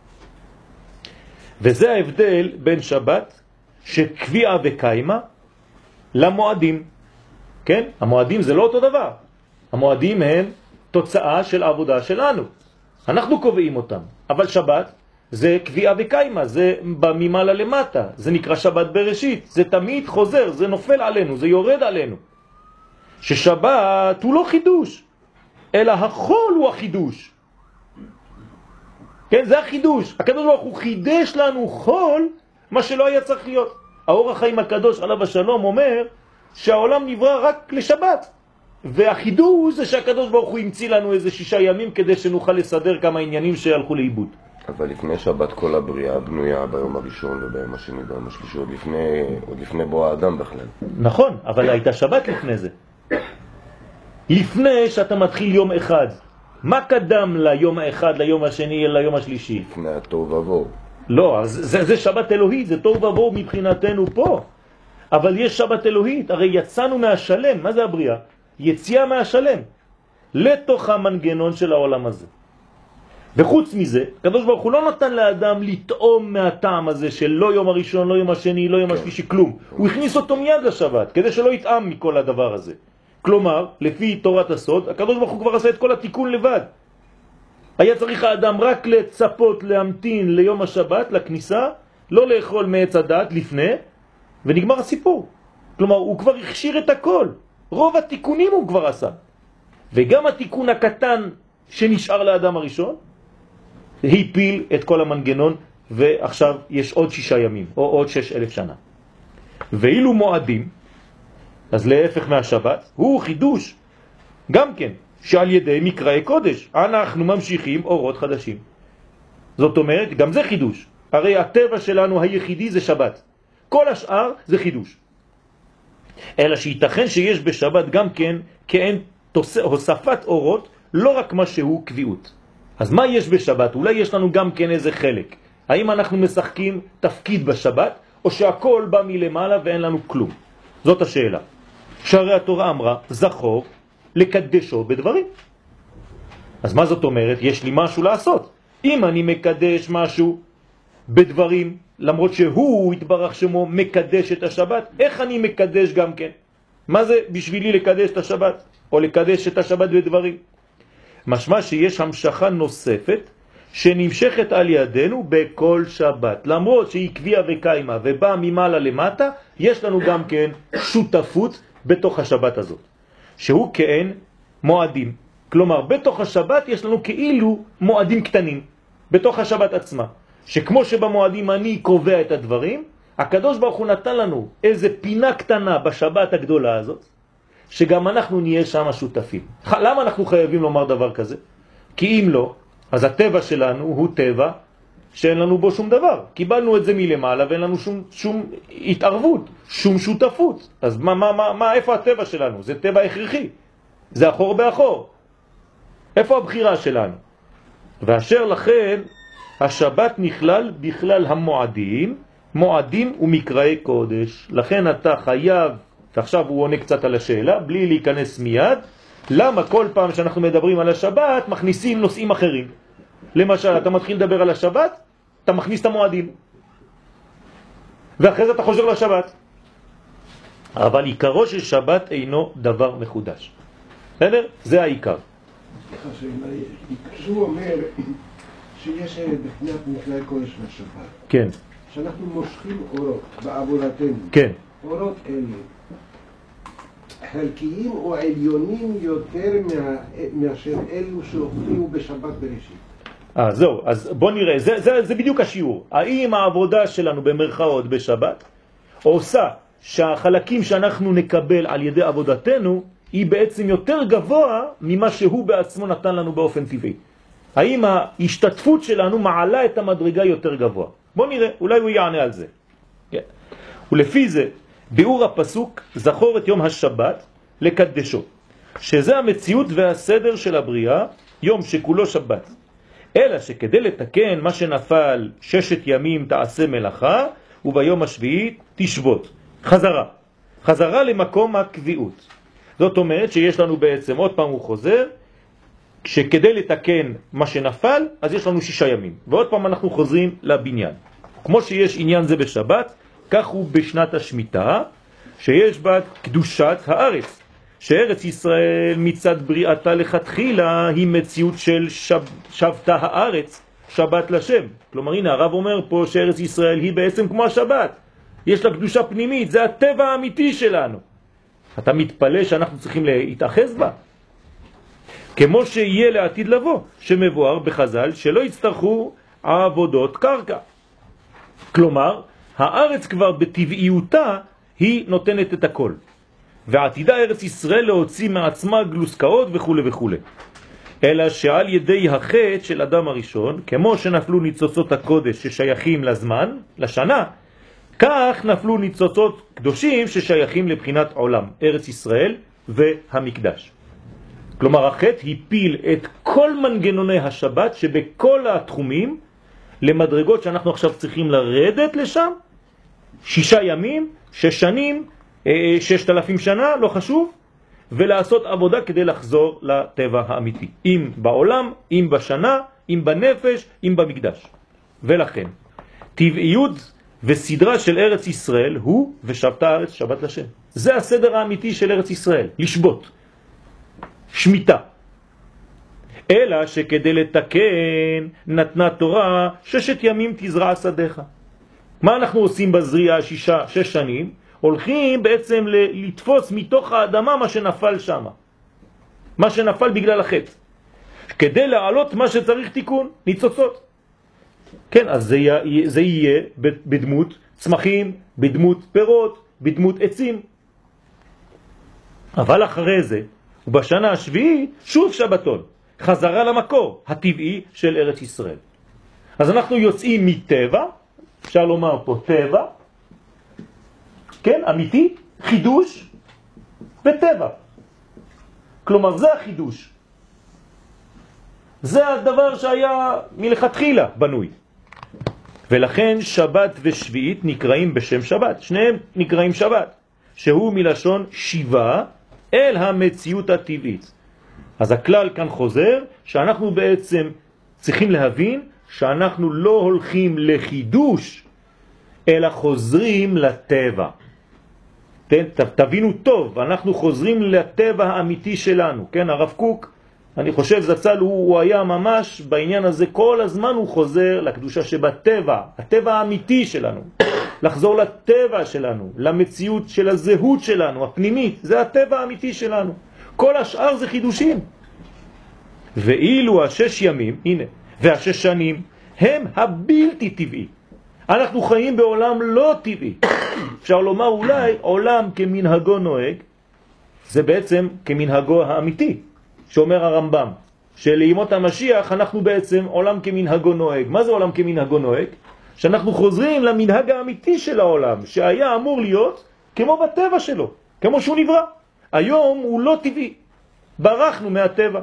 וזה ההבדל בין שבת שקביעה וקיימה למועדים. כן? המועדים זה לא אותו דבר. המועדים הם תוצאה של העבודה שלנו. אנחנו קובעים אותם. אבל שבת זה קביעה וקיימה, זה ממעלה למטה. זה נקרא שבת בראשית. זה תמיד חוזר, זה נופל עלינו, זה יורד עלינו. ששבת הוא לא חידוש, אלא החול הוא החידוש. כן, זה החידוש. הקדוש ברוך הוא חידש לנו חול, מה שלא היה צריך להיות. האור החיים הקדוש עליו השלום אומר שהעולם נברא רק לשבת. והחידוש זה שהקדוש ברוך הוא המציא לנו איזה שישה ימים כדי שנוכל לסדר כמה עניינים שהלכו לאיבוד. אבל לפני שבת כל הבריאה בנויה ביום הראשון וביום השני ביום השלישי, עוד לפני, עוד לפני בוא האדם בכלל. נכון, אבל הייתה שבת לפני זה. לפני שאתה מתחיל יום אחד, מה קדם ליום האחד, ליום השני, ליום השלישי? לפני התוהו ובוהו. לא, זה, זה שבת אלוהית, זה תוהו ובוהו מבחינתנו פה. אבל יש שבת אלוהית, הרי יצאנו מהשלם, מה זה הבריאה? יציאה מהשלם, לתוך המנגנון של העולם הזה. וחוץ מזה, הקדוש ברוך הוא לא נתן לאדם לטעום מהטעם הזה של לא יום הראשון, לא יום השני, לא יום השלישי, כלום. הוא הכניס אותו מיד לשבת, כדי שלא יטעם מכל הדבר הזה. כלומר, לפי תורת הסוד, הקדוש ברוך הוא כבר עשה את כל התיקון לבד. היה צריך האדם רק לצפות, להמתין ליום השבת, לכניסה, לא לאכול מעץ הדת לפני, ונגמר הסיפור. כלומר, הוא כבר הכשיר את הכל. רוב התיקונים הוא כבר עשה. וגם התיקון הקטן שנשאר לאדם הראשון, הפיל את כל המנגנון, ועכשיו יש עוד שישה ימים, או עוד שש אלף שנה. ואילו מועדים, אז להפך מהשבת, הוא חידוש, גם כן, שעל ידי מקראי קודש, אנחנו ממשיכים אורות חדשים. זאת אומרת, גם זה חידוש. הרי הטבע שלנו היחידי זה שבת. כל השאר זה חידוש. אלא שייתכן שיש בשבת גם כן כאין הוספת אורות, לא רק מה שהוא קביעות. אז מה יש בשבת? אולי יש לנו גם כן איזה חלק. האם אנחנו משחקים תפקיד בשבת, או שהכל בא מלמעלה ואין לנו כלום? זאת השאלה. שהרי התורה אמרה, זכור לקדשו בדברים. אז מה זאת אומרת? יש לי משהו לעשות. אם אני מקדש משהו בדברים, למרות שהוא התברך שמו מקדש את השבת, איך אני מקדש גם כן? מה זה בשבילי לקדש את השבת? או לקדש את השבת בדברים? משמע שיש המשכה נוספת שנמשכת על ידינו בכל שבת. למרות שהיא קביעה וקיימה ובאה ממעלה למטה, יש לנו גם כן שותפות בתוך השבת הזאת, שהוא כאין מועדים. כלומר, בתוך השבת יש לנו כאילו מועדים קטנים, בתוך השבת עצמה. שכמו שבמועדים אני קובע את הדברים, הקדוש ברוך הוא נתן לנו איזה פינה קטנה בשבת הגדולה הזאת, שגם אנחנו נהיה שם שותפים. למה אנחנו חייבים לומר דבר כזה? כי אם לא, אז הטבע שלנו הוא טבע שאין לנו בו שום דבר. קיבלנו את זה מלמעלה ואין לנו שום, שום התערבות, שום שותפות. אז מה, מה, מה, מה, איפה הטבע שלנו? זה טבע הכרחי. זה אחור באחור. איפה הבחירה שלנו? ואשר לכן, השבת נכלל בכלל המועדים, מועדים ומקראי קודש. לכן אתה חייב, ועכשיו הוא עונה קצת על השאלה, בלי להיכנס מיד, למה כל פעם שאנחנו מדברים על השבת, מכניסים נושאים אחרים. למשל, אתה מתחיל לדבר על השבת, אתה מכניס את המועדים. ואחרי זה אתה חוזר לשבת. אבל עיקרו של שבת אינו דבר מחודש. בסדר? זה העיקר. סליחה, כשהוא אומר שיש בחינת מקראי קודש לשבת. כן. שאנחנו מושכים אורות בעבודתנו. כן. אורות אלה. חלקיים או עליונים יותר מה, מאשר אלו שהופיעו בשבת בראשית. אה, זהו, אז בוא נראה, זה, זה, זה בדיוק השיעור. האם העבודה שלנו במרכאות בשבת עושה שהחלקים שאנחנו נקבל על ידי עבודתנו היא בעצם יותר גבוה ממה שהוא בעצמו נתן לנו באופן טבעי? האם ההשתתפות שלנו מעלה את המדרגה יותר גבוה? בוא נראה, אולי הוא יענה על זה. כן. ולפי זה, ביאור הפסוק זכור את יום השבת לקדשו, שזה המציאות והסדר של הבריאה, יום שכולו שבת. אלא שכדי לתקן מה שנפל ששת ימים תעשה מלאכה, וביום השביעי תשבות. חזרה. חזרה למקום הקביעות. זאת אומרת שיש לנו בעצם, עוד פעם הוא חוזר, שכדי לתקן מה שנפל, אז יש לנו שישה ימים. ועוד פעם אנחנו חוזרים לבניין. כמו שיש עניין זה בשבת, כך הוא בשנת השמיטה, שיש בה קדושת הארץ. שארץ ישראל מצד בריאתה לכתחילה היא מציאות של שב, שבתה הארץ, שבת לשם. כלומר, הנה הרב אומר פה שארץ ישראל היא בעצם כמו השבת. יש לה קדושה פנימית, זה הטבע האמיתי שלנו. אתה מתפלא שאנחנו צריכים להתאחז בה? כמו שיהיה לעתיד לבוא, שמבואר בחז"ל שלא יצטרכו עבודות קרקע. כלומר, הארץ כבר בטבעיותה היא נותנת את הכל. ועתידה ארץ ישראל להוציא מעצמה גלוסקאות וכו' וכו'. אלא שעל ידי החטא של אדם הראשון, כמו שנפלו ניצוצות הקודש ששייכים לזמן, לשנה, כך נפלו ניצוצות קדושים ששייכים לבחינת עולם, ארץ ישראל והמקדש. כלומר, החטא הפיל את כל מנגנוני השבת שבכל התחומים, למדרגות שאנחנו עכשיו צריכים לרדת לשם, שישה ימים, שש שנים, ששת אלפים שנה, לא חשוב, ולעשות עבודה כדי לחזור לטבע האמיתי. אם בעולם, אם בשנה, אם בנפש, אם במקדש. ולכן, טבעיות וסדרה של ארץ ישראל הוא ושבת הארץ שבת לשם. זה הסדר האמיתי של ארץ ישראל, לשבות. שמיטה. אלא שכדי לתקן נתנה תורה ששת ימים תזרע שדך. מה אנחנו עושים בזריעה שישה, שש שנים? הולכים בעצם לתפוס מתוך האדמה מה שנפל שם. מה שנפל בגלל החטא. כדי להעלות מה שצריך תיקון, ניצוצות. כן, אז זה יהיה, זה יהיה בדמות צמחים, בדמות פירות, בדמות עצים. אבל אחרי זה, ובשנה השביעית, שוב שבתון. חזרה למקור הטבעי של ארץ ישראל. אז אנחנו יוצאים מטבע, אפשר לומר פה טבע, כן, אמיתי, חידוש וטבע. כלומר, זה החידוש. זה הדבר שהיה מלכתחילה בנוי. ולכן שבת ושביעית נקראים בשם שבת. שניהם נקראים שבת, שהוא מלשון שיבה אל המציאות הטבעית. אז הכלל כאן חוזר שאנחנו בעצם צריכים להבין שאנחנו לא הולכים לחידוש, אלא חוזרים לטבע. תבינו טוב, אנחנו חוזרים לטבע האמיתי שלנו. כן, הרב קוק אני חושב זצ"ל הוא, הוא היה ממש בעניין הזה, כל הזמן הוא חוזר לקדושה שבטבע, הטבע האמיתי שלנו. לחזור לטבע שלנו, למציאות של הזהות שלנו, הפנימית, זה הטבע האמיתי שלנו. כל השאר זה חידושים. ואילו השש ימים, הנה, והשש שנים, הם הבלתי טבעי. אנחנו חיים בעולם לא טבעי. אפשר לומר אולי עולם כמנהגו נוהג, זה בעצם כמנהגו האמיתי, שאומר הרמב"ם, שלימות המשיח אנחנו בעצם עולם כמנהגו נוהג. מה זה עולם כמנהגו נוהג? שאנחנו חוזרים למנהג האמיתי של העולם, שהיה אמור להיות כמו בטבע שלו, כמו שהוא נברא. היום הוא לא טבעי, ברחנו מהטבע.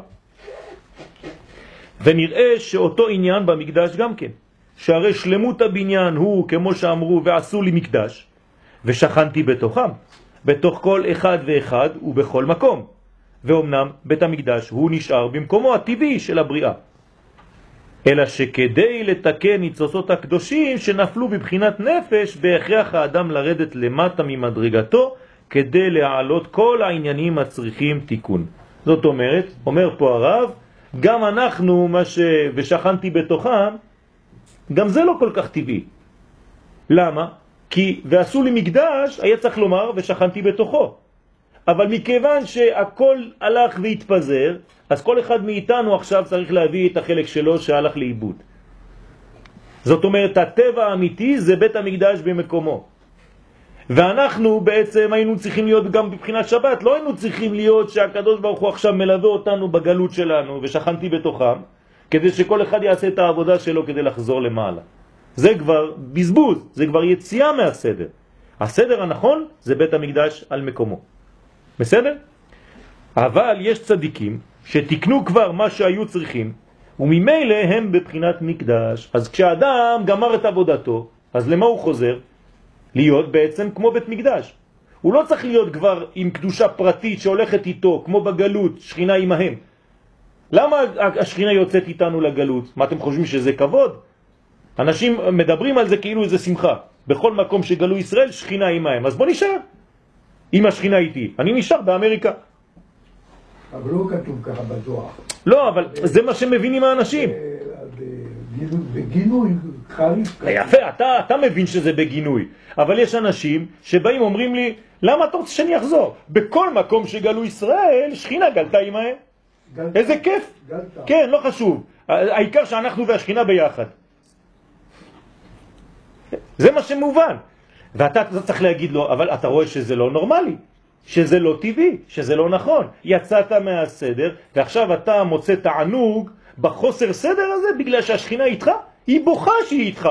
ונראה שאותו עניין במקדש גם כן, שהרי שלמות הבניין הוא, כמו שאמרו, ועשו לי מקדש, ושכנתי בתוכם, בתוך כל אחד ואחד ובכל מקום. ואומנם בית המקדש הוא נשאר במקומו הטבעי של הבריאה. אלא שכדי לתקן ניצוצות הקדושים שנפלו בבחינת נפש, בהכרח האדם לרדת למטה ממדרגתו, כדי להעלות כל העניינים הצריכים תיקון. זאת אומרת, אומר פה הרב, גם אנחנו, מה ש... ושכנתי בתוכם, גם זה לא כל כך טבעי. למה? כי ועשו לי מקדש, היה צריך לומר, ושכנתי בתוכו. אבל מכיוון שהכל הלך והתפזר, אז כל אחד מאיתנו עכשיו צריך להביא את החלק שלו שהלך לאיבוד. זאת אומרת, הטבע האמיתי זה בית המקדש במקומו. ואנחנו בעצם היינו צריכים להיות גם בבחינת שבת, לא היינו צריכים להיות שהקדוש ברוך הוא עכשיו מלווה אותנו בגלות שלנו, ושכנתי בתוכם, כדי שכל אחד יעשה את העבודה שלו כדי לחזור למעלה. זה כבר בזבוז, זה כבר יציאה מהסדר. הסדר הנכון זה בית המקדש על מקומו. בסדר? אבל יש צדיקים שתקנו כבר מה שהיו צריכים, וממילא הם בבחינת מקדש. אז כשאדם גמר את עבודתו, אז למה הוא חוזר? להיות בעצם כמו בית מקדש. הוא לא צריך להיות כבר עם קדושה פרטית שהולכת איתו, כמו בגלות, שכינה עמהם. למה השכינה יוצאת איתנו לגלות? מה אתם חושבים שזה כבוד? אנשים מדברים על זה כאילו זה שמחה. בכל מקום שגלו ישראל, שכינה עמהם. אז בוא נשאר. אם השכינה איתי, אני נשאר באמריקה. אבל לא כתוב ככה בזוהר. לא, אבל זה מה שמבינים האנשים. בגינוי חריף. יפה, אתה, אתה מבין שזה בגינוי. אבל יש אנשים שבאים אומרים לי, למה אתה רוצה שאני אחזור? בכל מקום שגלו ישראל, שכינה גלתה עמהם. איזה כיף. גלתה. כן, לא חשוב. העיקר שאנחנו והשכינה ביחד. זה מה שמובן. ואתה צריך להגיד לו, אבל אתה רואה שזה לא נורמלי, שזה לא טבעי, שזה לא נכון. יצאת מהסדר, ועכשיו אתה מוצא תענוג בחוסר סדר הזה, בגלל שהשכינה איתך, היא בוכה שהיא איתך.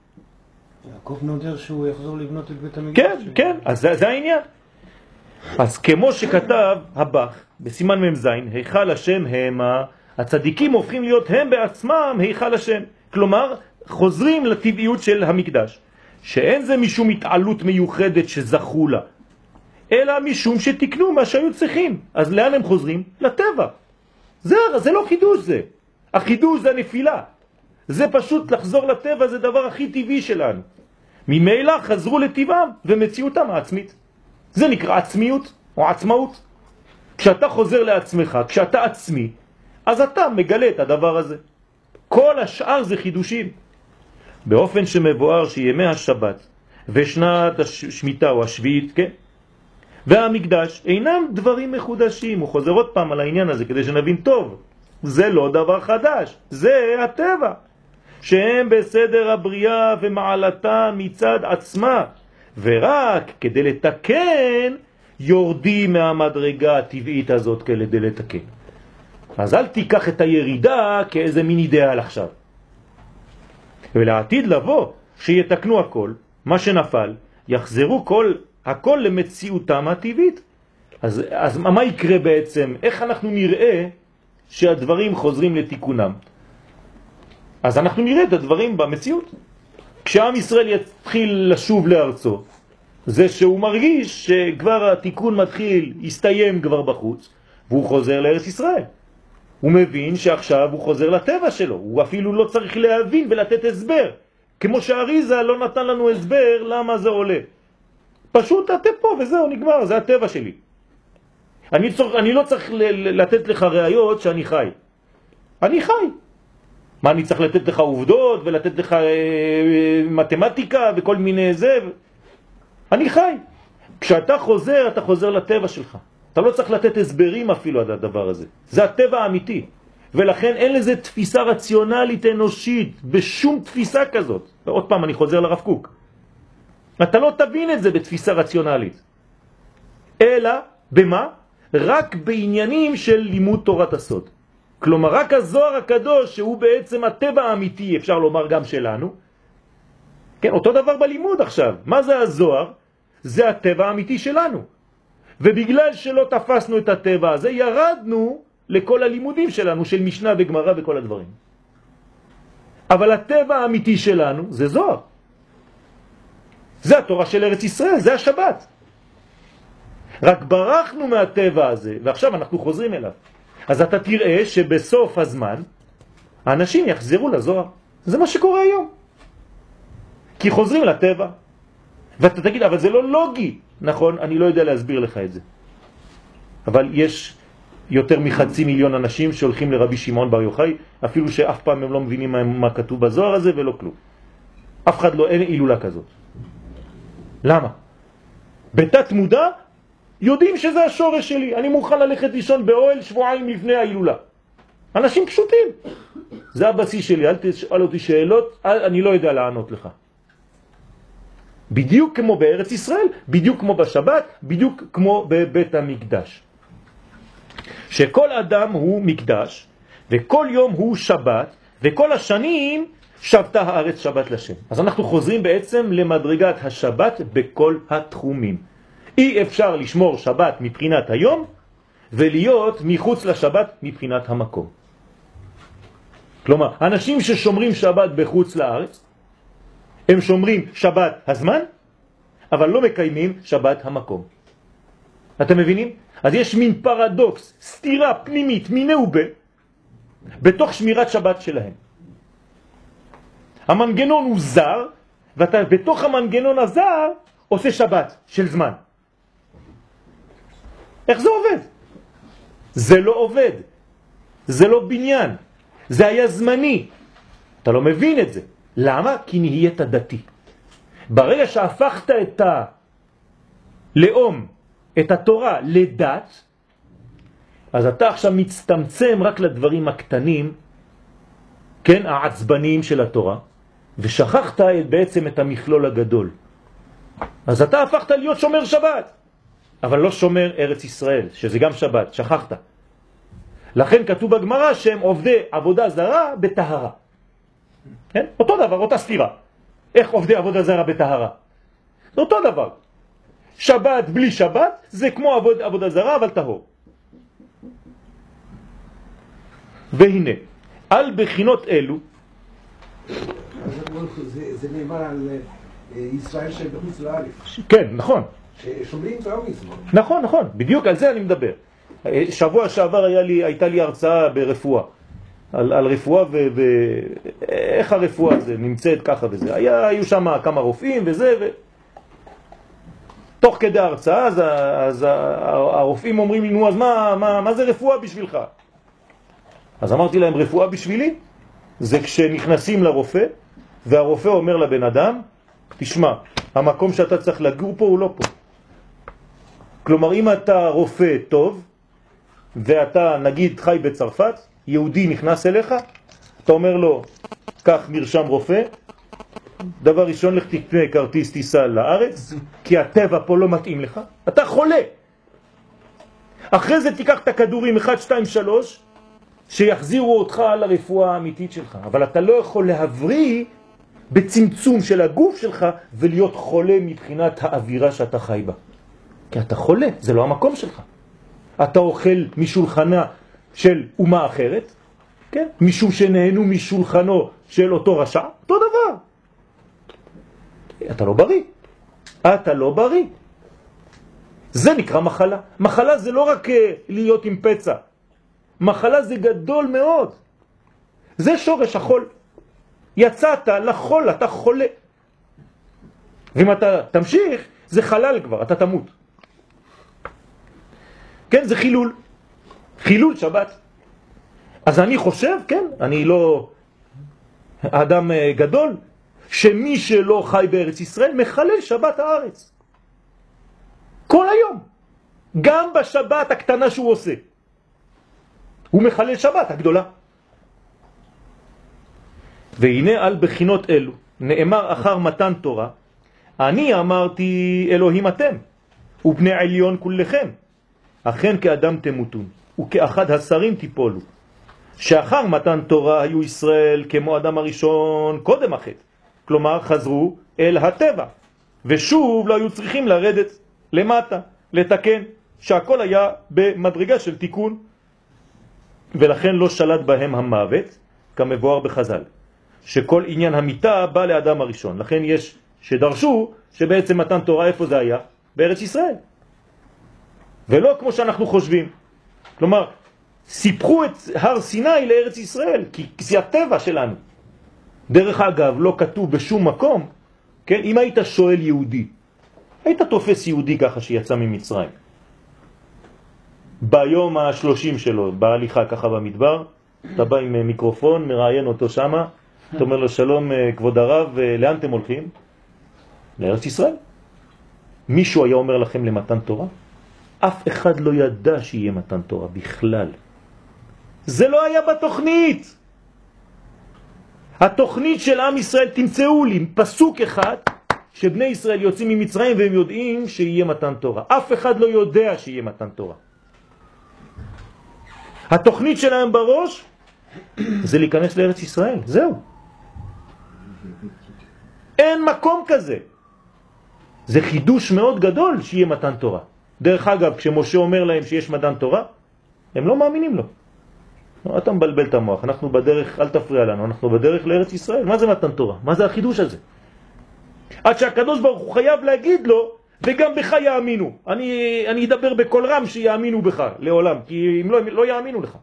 יעקב נודר שהוא יחזור לבנות את בית המקדש. כן, כן, אז זה, זה העניין. אז כמו שכתב הבח, בסימן ממזין, היכל השם הם, הצדיקים הופכים להיות הם בעצמם היכל השם. כלומר, חוזרים לטבעיות של המקדש. שאין זה משום התעלות מיוחדת שזכו לה, אלא משום שתקנו מה שהיו צריכים. אז לאן הם חוזרים? לטבע. זה, זה לא חידוש זה. החידוש זה הנפילה. זה פשוט לחזור לטבע, זה דבר הכי טבעי שלנו. ממילא חזרו לטבעם ומציאותם העצמית. זה נקרא עצמיות או עצמאות. כשאתה חוזר לעצמך, כשאתה עצמי, אז אתה מגלה את הדבר הזה. כל השאר זה חידושים. באופן שמבואר שימי השבת ושנת השמיטה או השביעית, כן? והמקדש אינם דברים מחודשים. הוא חוזר עוד פעם על העניין הזה כדי שנבין טוב. זה לא דבר חדש, זה הטבע. שהם בסדר הבריאה ומעלתה מצד עצמה. ורק כדי לתקן יורדים מהמדרגה הטבעית הזאת כדי לתקן. אז אל תיקח את הירידה כאיזה מין אידאל עכשיו. ולעתיד לבוא שיתקנו הכל, מה שנפל, יחזרו כל, הכל למציאותם הטבעית. אז, אז מה יקרה בעצם? איך אנחנו נראה שהדברים חוזרים לתיקונם? אז אנחנו נראה את הדברים במציאות. כשעם ישראל יתחיל לשוב לארצו, זה שהוא מרגיש שכבר התיקון מתחיל, יסתיים כבר בחוץ, והוא חוזר לארץ ישראל. הוא מבין שעכשיו הוא חוזר לטבע שלו, הוא אפילו לא צריך להבין ולתת הסבר, כמו שהאריזה לא נתן לנו הסבר למה זה עולה. פשוט אתה פה וזהו, נגמר, זה הטבע שלי. אני, צור, אני לא צריך לתת לך ראיות שאני חי. אני חי. מה, אני צריך לתת לך עובדות ולתת לך אה, מתמטיקה וכל מיני זה? אני חי. כשאתה חוזר, אתה חוזר לטבע שלך. אתה לא צריך לתת הסברים אפילו על הדבר הזה. זה הטבע האמיתי. ולכן אין לזה תפיסה רציונלית אנושית, בשום תפיסה כזאת. ועוד פעם, אני חוזר לרב קוק. אתה לא תבין את זה בתפיסה רציונלית. אלא, במה? רק בעניינים של לימוד תורת הסוד. כלומר, רק הזוהר הקדוש, שהוא בעצם הטבע האמיתי, אפשר לומר גם שלנו. כן, אותו דבר בלימוד עכשיו. מה זה הזוהר? זה הטבע האמיתי שלנו. ובגלל שלא תפסנו את הטבע הזה, ירדנו לכל הלימודים שלנו, של משנה וגמרא וכל הדברים. אבל הטבע האמיתי שלנו זה זוהר. זה התורה של ארץ ישראל, זה השבת. רק ברחנו מהטבע הזה, ועכשיו אנחנו חוזרים אליו. אז אתה תראה שבסוף הזמן, האנשים יחזרו לזוהר. זה מה שקורה היום. כי חוזרים לטבע. ואתה תגיד, אבל זה לא לוגי. נכון, אני לא יודע להסביר לך את זה. אבל יש יותר מחצי מיליון אנשים שהולכים לרבי שמעון בר יוחאי, אפילו שאף פעם הם לא מבינים מה, מה כתוב בזוהר הזה ולא כלום. אף אחד לא, אין אילולה כזאת. למה? בתת מודע יודעים שזה השורש שלי. אני מוכן ללכת לישון באוהל שבועיים לפני האילולה. אנשים פשוטים. זה הבסיס שלי, אל תשאל אותי שאלות, אני לא יודע לענות לך. בדיוק כמו בארץ ישראל, בדיוק כמו בשבת, בדיוק כמו בבית המקדש. שכל אדם הוא מקדש, וכל יום הוא שבת, וכל השנים שבתה הארץ שבת לשם. אז אנחנו חוזרים בעצם למדרגת השבת בכל התחומים. אי אפשר לשמור שבת מבחינת היום, ולהיות מחוץ לשבת מבחינת המקום. כלומר, אנשים ששומרים שבת בחוץ לארץ, הם שומרים שבת הזמן, אבל לא מקיימים שבת המקום. אתם מבינים? אז יש מין פרדוקס, סתירה פנימית, מיני ובה, בתוך שמירת שבת שלהם. המנגנון הוא זר, ואתה בתוך המנגנון הזר עושה שבת של זמן. איך זה עובד? זה לא עובד. זה לא בניין. זה היה זמני. אתה לא מבין את זה. למה? כי נהיית דתי. ברגע שהפכת את הלאום, את התורה לדת, אז אתה עכשיו מצטמצם רק לדברים הקטנים, כן, העצבניים של התורה, ושכחת בעצם את המכלול הגדול. אז אתה הפכת להיות שומר שבת, אבל לא שומר ארץ ישראל, שזה גם שבת, שכחת. לכן כתוב בגמרא שהם עובדי עבודה זרה בטהרה. כן? אותו דבר, אותה סתירה. איך עובדי עבודה זרה בטהרה? זה אותו דבר. שבת בלי שבת זה כמו עבוד, עבודה זרה אבל טהור. והנה, על בחינות אלו, זה, זה נאמר על ישראל שבחוץ לארץ. כן, נכון. ששומרים תורה ומצוות. נכון, נכון, בדיוק על זה אני מדבר. שבוע שעבר היה לי, הייתה לי הרצאה ברפואה. על, על רפואה ואיך הרפואה הזה נמצאת ככה וזה. היה, היו שם כמה רופאים וזה ו... תוך כדי ההרצאה, אז, אז הרופאים אומרים לי, נו, אז מה, מה, מה זה רפואה בשבילך? אז אמרתי להם, רפואה בשבילי זה כשנכנסים לרופא, והרופא אומר לבן אדם, תשמע, המקום שאתה צריך לגור פה הוא לא פה. כלומר, אם אתה רופא טוב, ואתה נגיד חי בצרפת, יהודי נכנס אליך, אתה אומר לו, קח מרשם רופא, דבר ראשון לך תקנה כרטיס טיסה לארץ, כי הטבע פה לא מתאים לך, אתה חולה. אחרי זה תיקח את הכדורים אחת, שתיים, שלוש, שיחזירו אותך לרפואה האמיתית שלך. אבל אתה לא יכול להבריא בצמצום של הגוף שלך ולהיות חולה מבחינת האווירה שאתה חי בה. כי אתה חולה, זה לא המקום שלך. אתה אוכל משולחנה של אומה אחרת, כן? משום שנהנו משולחנו של אותו רשע, אותו דבר. אתה לא בריא. אתה לא בריא. זה נקרא מחלה. מחלה זה לא רק להיות עם פצע. מחלה זה גדול מאוד. זה שורש החול. יצאת לחול, אתה חולה. ואם אתה תמשיך, זה חלל כבר, אתה תמות. כן, זה חילול. חילול שבת. אז אני חושב, כן, אני לא אדם גדול, שמי שלא חי בארץ ישראל מחלל שבת הארץ. כל היום. גם בשבת הקטנה שהוא עושה. הוא מחלל שבת הגדולה. והנה על בחינות אלו, נאמר אחר מתן תורה, אני אמרתי אלוהים אתם, ובני עליון כולכם, אכן כאדם תמותון, וכאחד השרים תיפולו. שאחר מתן תורה היו ישראל כמו אדם הראשון קודם החטא. כלומר חזרו אל הטבע, ושוב לא היו צריכים לרדת למטה, לתקן, שהכל היה במדרגה של תיקון, ולכן לא שלט בהם המוות, כמבואר בחז"ל. שכל עניין המיטה בא לאדם הראשון. לכן יש שדרשו שבעצם מתן תורה איפה זה היה? בארץ ישראל. ולא כמו שאנחנו חושבים. כלומר, סיפחו את הר סיני לארץ ישראל, כי זה הטבע שלנו. דרך אגב, לא כתוב בשום מקום, כן? אם היית שואל יהודי, היית תופס יהודי ככה שיצא ממצרים. ביום השלושים שלו, בהליכה ככה במדבר, אתה בא עם מיקרופון, מראיין אותו שמה, אתה אומר לו שלום כבוד הרב, לאן אתם הולכים? לארץ ישראל. מישהו היה אומר לכם למתן תורה? אף אחד לא ידע שיהיה מתן תורה בכלל. זה לא היה בתוכנית. התוכנית של עם ישראל, תמצאו לי פסוק אחד שבני ישראל יוצאים ממצרים והם יודעים שיהיה מתן תורה. אף אחד לא יודע שיהיה מתן תורה. התוכנית שלהם בראש זה להיכנס לארץ ישראל, זהו. אין מקום כזה. זה חידוש מאוד גדול שיהיה מתן תורה. דרך אגב, כשמשה אומר להם שיש מתן תורה, הם לא מאמינים לו. אתה מבלבל את המוח, אנחנו בדרך, אל תפריע לנו, אנחנו בדרך לארץ ישראל. מה זה מתן תורה? מה זה החידוש הזה? עד שהקדוש ברוך הוא חייב להגיד לו, וגם בך יאמינו. אני, אני אדבר בכל רם שיאמינו בך לעולם, כי אם לא, לא יאמינו לך.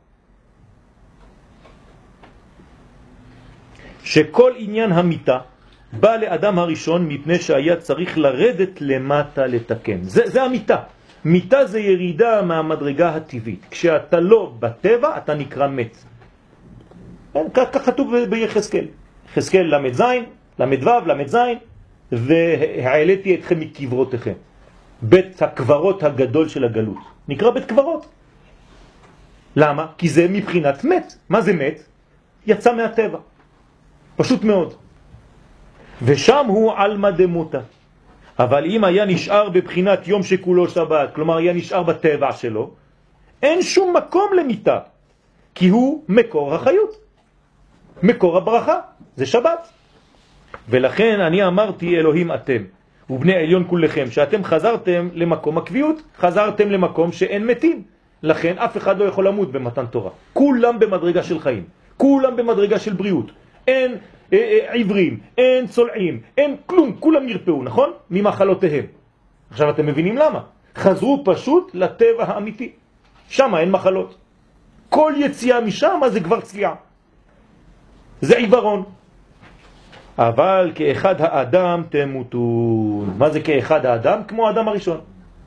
שכל עניין המיטה בא לאדם הראשון מפני שהיה צריך לרדת למטה לתקן. זה, זה המיטה. מיטה זה ירידה מהמדרגה הטבעית. כשאתה לא בטבע, אתה נקרא מת. כך כתוב ביחזקאל. יחזקאל למד זין, למד וו, למד זין, והעליתי אתכם מקברותיכם. בית הקברות הגדול של הגלות. נקרא בית קברות. למה? כי זה מבחינת מת. מה זה מת? יצא מהטבע. פשוט מאוד. ושם הוא על דמותה. אבל אם היה נשאר בבחינת יום שכולו שבת, כלומר היה נשאר בטבע שלו, אין שום מקום למיטה, כי הוא מקור החיות. מקור הברכה, זה שבת. ולכן אני אמרתי אלוהים אתם, ובני עליון כולכם, שאתם חזרתם למקום הקביעות, חזרתם למקום שאין מתים. לכן אף אחד לא יכול למות במתן תורה. כולם במדרגה של חיים, כולם במדרגה של בריאות. אין אה, אה, עברים, אין צולעים, אין כלום, כולם נרפאו, נכון? ממחלותיהם. עכשיו אתם מבינים למה? חזרו פשוט לטבע האמיתי. שם אין מחלות. כל יציאה משם זה כבר צליעה. זה עיוורון. אבל כאחד האדם תמותון. מה זה כאחד האדם? כמו האדם הראשון.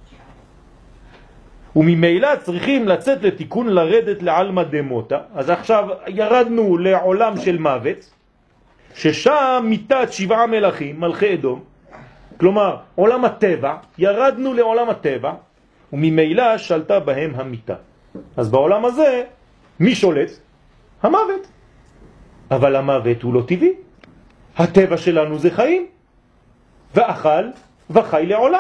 וממילא צריכים לצאת לתיקון, לרדת לעלמא דמותה. אז עכשיו ירדנו לעולם של מוות, ששם מיטת שבעה מלכים, מלכי אדום, כלומר עולם הטבע, ירדנו לעולם הטבע, וממילא שלטה בהם המיטה. אז בעולם הזה, מי שולט? המוות. אבל המוות הוא לא טבעי. הטבע שלנו זה חיים, ואכל וחי לעולם.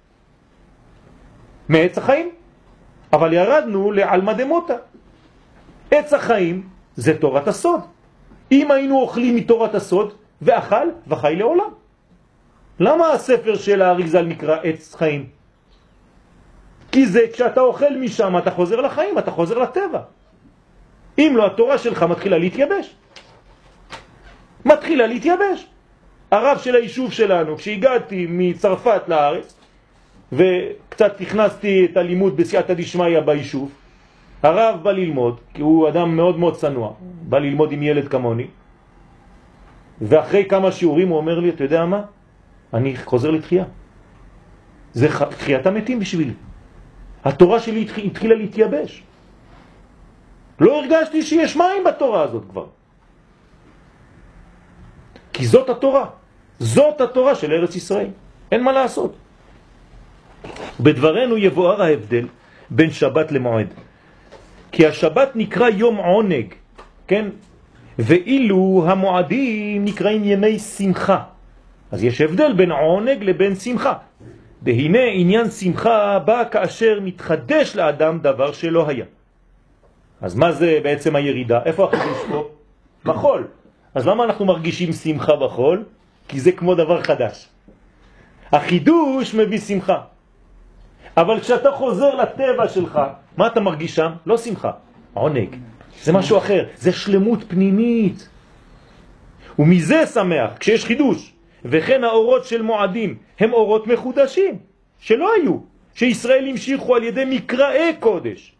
מעץ החיים. אבל ירדנו לעלמא דמותה. עץ החיים זה תורת הסוד. אם היינו אוכלים מתורת הסוד, ואכל וחי לעולם. למה הספר של האריז"ל נקרא עץ חיים? כי זה כשאתה אוכל משם אתה חוזר לחיים, אתה חוזר לטבע. אם לא, התורה שלך מתחילה להתייבש. מתחילה להתייבש. הרב של היישוב שלנו, כשהגעתי מצרפת לארץ, וקצת הכנסתי את הלימוד בסייעתא דשמיא ביישוב, הרב בא ללמוד, כי הוא אדם מאוד מאוד צנוע, בא ללמוד עם ילד כמוני, ואחרי כמה שיעורים הוא אומר לי, אתה יודע מה? אני חוזר לתחייה. זה תחיית המתים בשבילי. התורה שלי התחילה להתייבש. לא הרגשתי שיש מים בתורה הזאת כבר. כי זאת התורה. זאת התורה של ארץ ישראל. אין מה לעשות. בדברנו יבואר ההבדל בין שבת למועד. כי השבת נקרא יום עונג, כן? ואילו המועדים נקראים ימי שמחה. אז יש הבדל בין עונג לבין שמחה. והנה עניין שמחה בא כאשר מתחדש לאדם דבר שלא היה. אז מה זה בעצם הירידה? איפה החידוש פה? בחול. אז למה אנחנו מרגישים שמחה בחול? כי זה כמו דבר חדש. החידוש מביא שמחה. אבל כשאתה חוזר לטבע שלך, מה אתה מרגיש שם? לא שמחה, עונג. זה משהו אחר, זה שלמות פנימית. ומזה שמח, כשיש חידוש. וכן האורות של מועדים הם אורות מחודשים, שלא היו, שישראל המשיכו על ידי מקראי קודש.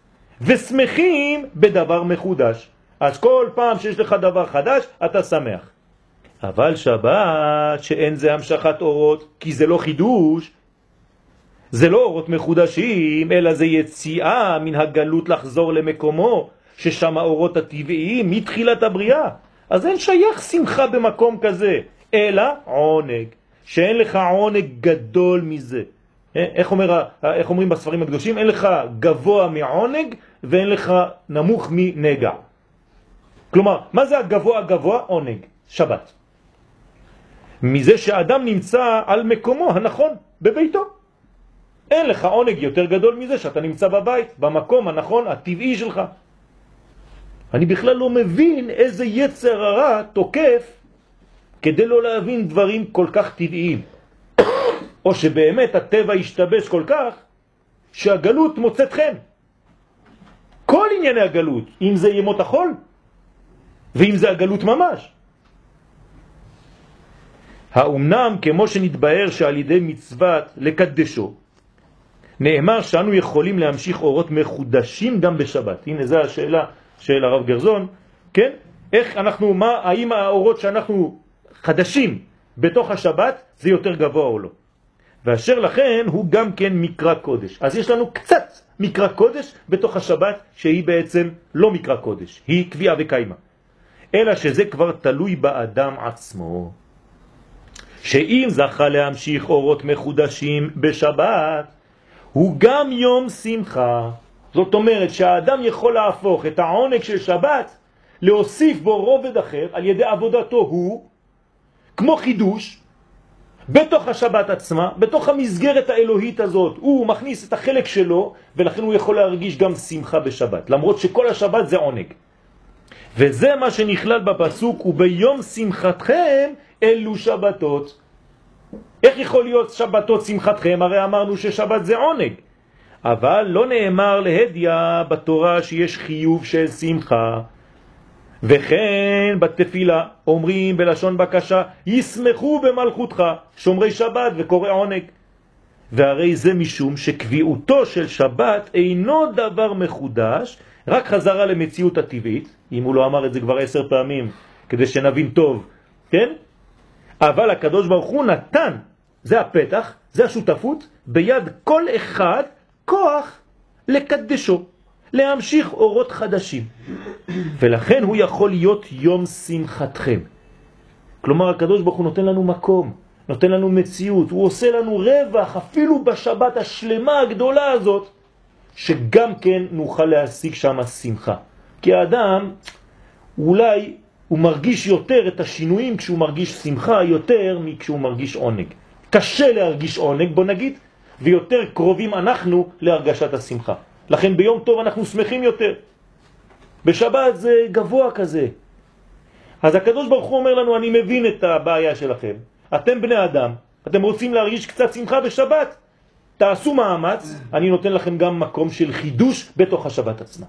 ושמחים בדבר מחודש. אז כל פעם שיש לך דבר חדש, אתה שמח. אבל שבת שאין זה המשכת אורות, כי זה לא חידוש, זה לא אורות מחודשים, אלא זה יציאה מן הגלות לחזור למקומו, ששם האורות הטבעיים מתחילת הבריאה. אז אין שייך שמחה במקום כזה, אלא עונג. שאין לך עונג גדול מזה. איך, אומר, איך אומרים בספרים הקדושים? אין לך גבוה מעונג ואין לך נמוך מנגע. כלומר, מה זה הגבוה הגבוה? עונג, שבת. מזה שאדם נמצא על מקומו הנכון, בביתו. אין לך עונג יותר גדול מזה שאתה נמצא בבית, במקום הנכון, הטבעי שלך. אני בכלל לא מבין איזה יצר הרע תוקף כדי לא להבין דברים כל כך טבעיים. או שבאמת הטבע ישתבש כל כך שהגלות מוצאת חן. כל ענייני הגלות, אם זה ימות החול ואם זה הגלות ממש. האומנם כמו שנתבהר שעל ידי מצוות לקדשו נאמר שאנו יכולים להמשיך אורות מחודשים גם בשבת. הנה זו השאלה של הרב גרזון, כן? איך אנחנו, מה, האם האורות שאנחנו חדשים בתוך השבת זה יותר גבוה או לא? ואשר לכן הוא גם כן מקרא קודש. אז יש לנו קצת מקרא קודש בתוך השבת שהיא בעצם לא מקרא קודש, היא קביעה וקיימה. אלא שזה כבר תלוי באדם עצמו. שאם זכה להמשיך אורות מחודשים בשבת, הוא גם יום שמחה. זאת אומרת שהאדם יכול להפוך את העונג של שבת, להוסיף בו רובד אחר על ידי עבודתו הוא, כמו חידוש, בתוך השבת עצמה, בתוך המסגרת האלוהית הזאת, הוא מכניס את החלק שלו, ולכן הוא יכול להרגיש גם שמחה בשבת, למרות שכל השבת זה עונג. וזה מה שנכלל בפסוק, וביום שמחתכם אלו שבתות. איך יכול להיות שבתות שמחתכם? הרי אמרנו ששבת זה עונג. אבל לא נאמר להדיה בתורה שיש חיוב של שמחה. וכן בתפילה אומרים בלשון בקשה, ישמחו במלכותך, שומרי שבת וקורא עונג. והרי זה משום שקביעותו של שבת אינו דבר מחודש, רק חזרה למציאות הטבעית, אם הוא לא אמר את זה כבר עשר פעמים, כדי שנבין טוב, כן? אבל הקדוש ברוך הוא נתן, זה הפתח, זה השותפות, ביד כל אחד כוח לקדשו, להמשיך אורות חדשים. ולכן הוא יכול להיות יום שמחתכם. כלומר, הקדוש ברוך הוא נותן לנו מקום, נותן לנו מציאות, הוא עושה לנו רווח, אפילו בשבת השלמה הגדולה הזאת, שגם כן נוכל להשיג שם שמחה. כי האדם, אולי הוא מרגיש יותר את השינויים כשהוא מרגיש שמחה יותר מכשהוא מרגיש עונג. קשה להרגיש עונג, בוא נגיד, ויותר קרובים אנחנו להרגשת השמחה. לכן ביום טוב אנחנו שמחים יותר. בשבת זה גבוה כזה. אז הקדוש ברוך הוא אומר לנו, אני מבין את הבעיה שלכם. אתם בני אדם, אתם רוצים להרגיש קצת שמחה בשבת, תעשו מאמץ, אני נותן לכם גם מקום של חידוש בתוך השבת עצמה.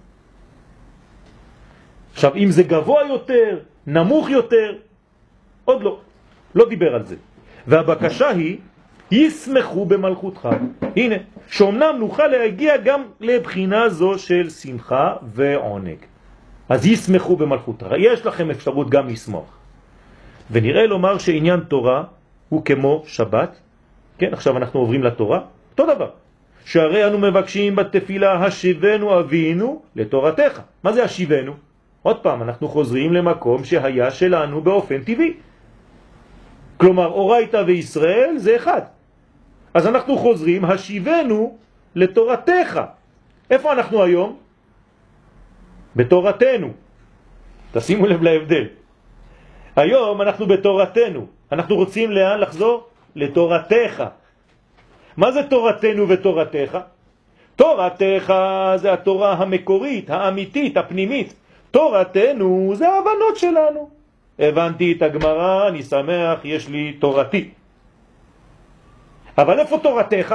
עכשיו, אם זה גבוה יותר, נמוך יותר, עוד לא, לא דיבר על זה. והבקשה היא, ישמחו במלכותך. הנה, שאומנם נוכל להגיע גם לבחינה זו של שמחה ועונג. אז ישמחו במלכותך. יש לכם אפשרות גם לשמוח. ונראה לומר שעניין תורה הוא כמו שבת. כן, עכשיו אנחנו עוברים לתורה. אותו דבר. שהרי אנו מבקשים בתפילה השיבנו אבינו לתורתך. מה זה השיבנו? עוד פעם, אנחנו חוזרים למקום שהיה שלנו באופן טבעי. כלומר, אורייתא וישראל זה אחד. אז אנחנו חוזרים, השיבנו לתורתך. איפה אנחנו היום? בתורתנו. תשימו לב להבדל. היום אנחנו בתורתנו. אנחנו רוצים לאן לחזור? לתורתך. מה זה תורתנו ותורתך? תורתך זה התורה המקורית, האמיתית, הפנימית. תורתנו זה ההבנות שלנו. הבנתי את הגמרא, אני שמח, יש לי תורתי. אבל איפה תורתך?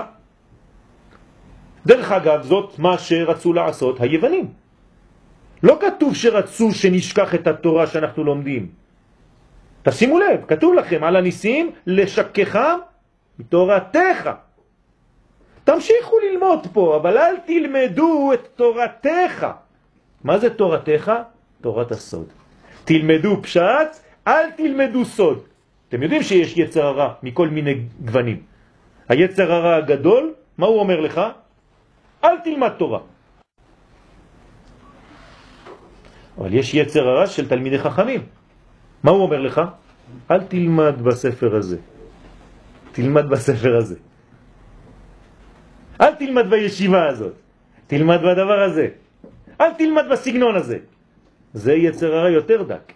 דרך אגב, זאת מה שרצו לעשות היוונים. לא כתוב שרצו שנשכח את התורה שאנחנו לומדים. תשימו לב, כתוב לכם על הניסים לשכחם תורתך. תמשיכו ללמוד פה, אבל אל תלמדו את תורתך. מה זה תורתך? תורת הסוד. תלמדו פשט, אל תלמדו סוד. אתם יודעים שיש יצר הרע מכל מיני גוונים. היצר הרע הגדול, מה הוא אומר לך? אל תלמד תורה. אבל יש יצר הרע של תלמידי חכמים. מה הוא אומר לך? אל תלמד בספר הזה. תלמד בספר הזה. אל תלמד בישיבה הזאת. תלמד בדבר הזה. אל תלמד בסגנון הזה. זה יצר הרע יותר דק.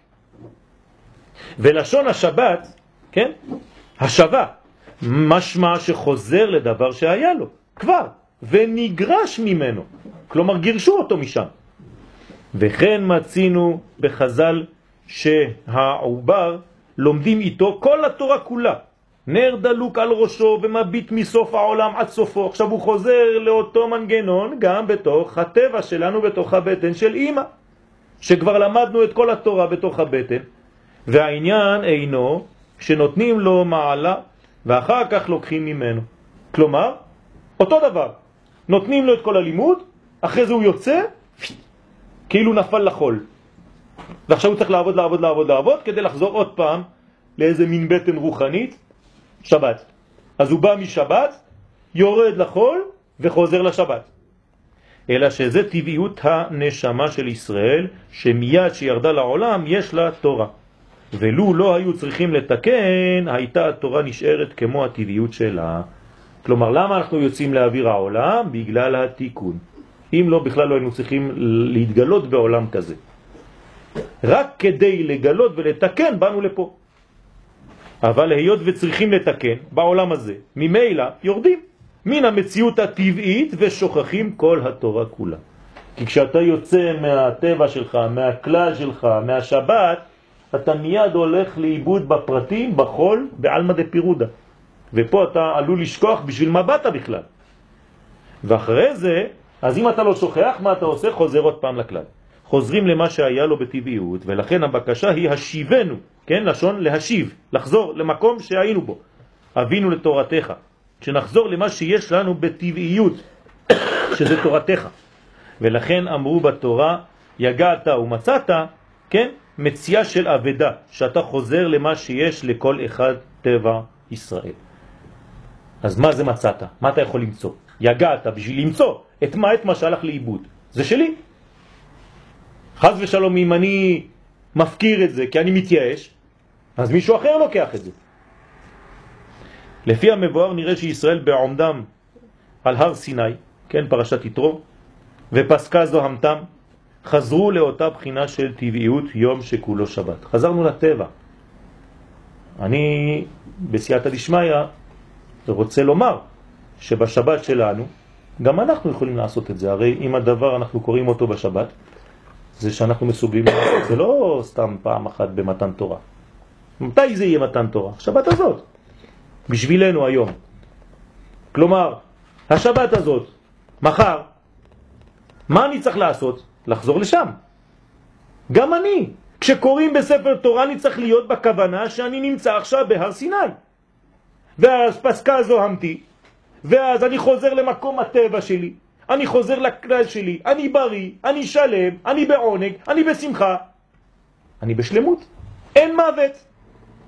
ולשון השבת, כן? השבה, משמע שחוזר לדבר שהיה לו, כבר, ונגרש ממנו. כלומר, גירשו אותו משם. וכן מצינו בחז"ל שהעובר לומדים איתו כל התורה כולה. נר דלוק על ראשו ומביט מסוף העולם עד סופו. עכשיו הוא חוזר לאותו מנגנון גם בתוך הטבע שלנו, בתוך הבטן של אמא, שכבר למדנו את כל התורה בתוך הבטן. והעניין אינו שנותנים לו מעלה ואחר כך לוקחים ממנו. כלומר, אותו דבר. נותנים לו את כל הלימוד, אחרי זה הוא יוצא, כאילו נפל לחול. ועכשיו הוא צריך לעבוד, לעבוד, לעבוד, לעבוד, כדי לחזור עוד פעם לאיזה מין בטן רוחנית, שבת. אז הוא בא משבת, יורד לחול וחוזר לשבת. אלא שזה טבעיות הנשמה של ישראל, שמיד שירדה לעולם יש לה תורה. ולו לא היו צריכים לתקן, הייתה התורה נשארת כמו הטבעיות שלה. כלומר, למה אנחנו יוצאים לאוויר העולם? בגלל התיקון. אם לא, בכלל לא היינו צריכים להתגלות בעולם כזה. רק כדי לגלות ולתקן באנו לפה. אבל היות וצריכים לתקן בעולם הזה, ממילא יורדים מן המציאות הטבעית ושוכחים כל התורה כולה. כי כשאתה יוצא מהטבע שלך, מהכלל שלך, מהשבת, אתה מיד הולך לאיבוד בפרטים, בחול, בעלמא דפירודה. ופה אתה עלול לשכוח בשביל מה באת בכלל. ואחרי זה, אז אם אתה לא שוכח, מה אתה עושה? חוזר עוד פעם לכלל. חוזרים למה שהיה לו בטבעיות, ולכן הבקשה היא השיבנו, כן? לשון להשיב, לחזור למקום שהיינו בו. אבינו לתורתך, שנחזור למה שיש לנו בטבעיות, שזה תורתך. ולכן אמרו בתורה, יגעת ומצאת, כן? מציאה של עבדה, שאתה חוזר למה שיש לכל אחד טבע ישראל. אז מה זה מצאת? מה אתה יכול למצוא? יגעת בשביל למצוא את מה? את מה שהלך לאיבוד. זה שלי. חז ושלום, אם אני מפקיר את זה כי אני מתייאש, אז מישהו אחר לוקח את זה. לפי המבואר נראה שישראל בעומדם על הר סיני, כן, פרשת יתרו, ופסקה זוהמתם, חזרו לאותה בחינה של טבעיות יום שכולו שבת. חזרנו לטבע. אני בסייעתא דשמיא רוצה לומר שבשבת שלנו גם אנחנו יכולים לעשות את זה. הרי אם הדבר אנחנו קוראים אותו בשבת, זה שאנחנו מסוגלים לעשות. זה לא סתם פעם אחת במתן תורה. מתי זה יהיה מתן תורה? שבת הזאת. בשבילנו היום. כלומר, השבת הזאת, מחר, מה אני צריך לעשות? לחזור לשם. גם אני. כשקוראים בספר תורה אני צריך להיות בכוונה שאני נמצא עכשיו בהר סיני. ואז פסקה זוהמתי, ואז אני חוזר למקום הטבע שלי, אני חוזר לכלל שלי, אני בריא, אני שלם, אני בעונג, אני בשמחה, אני בשלמות. אין מוות.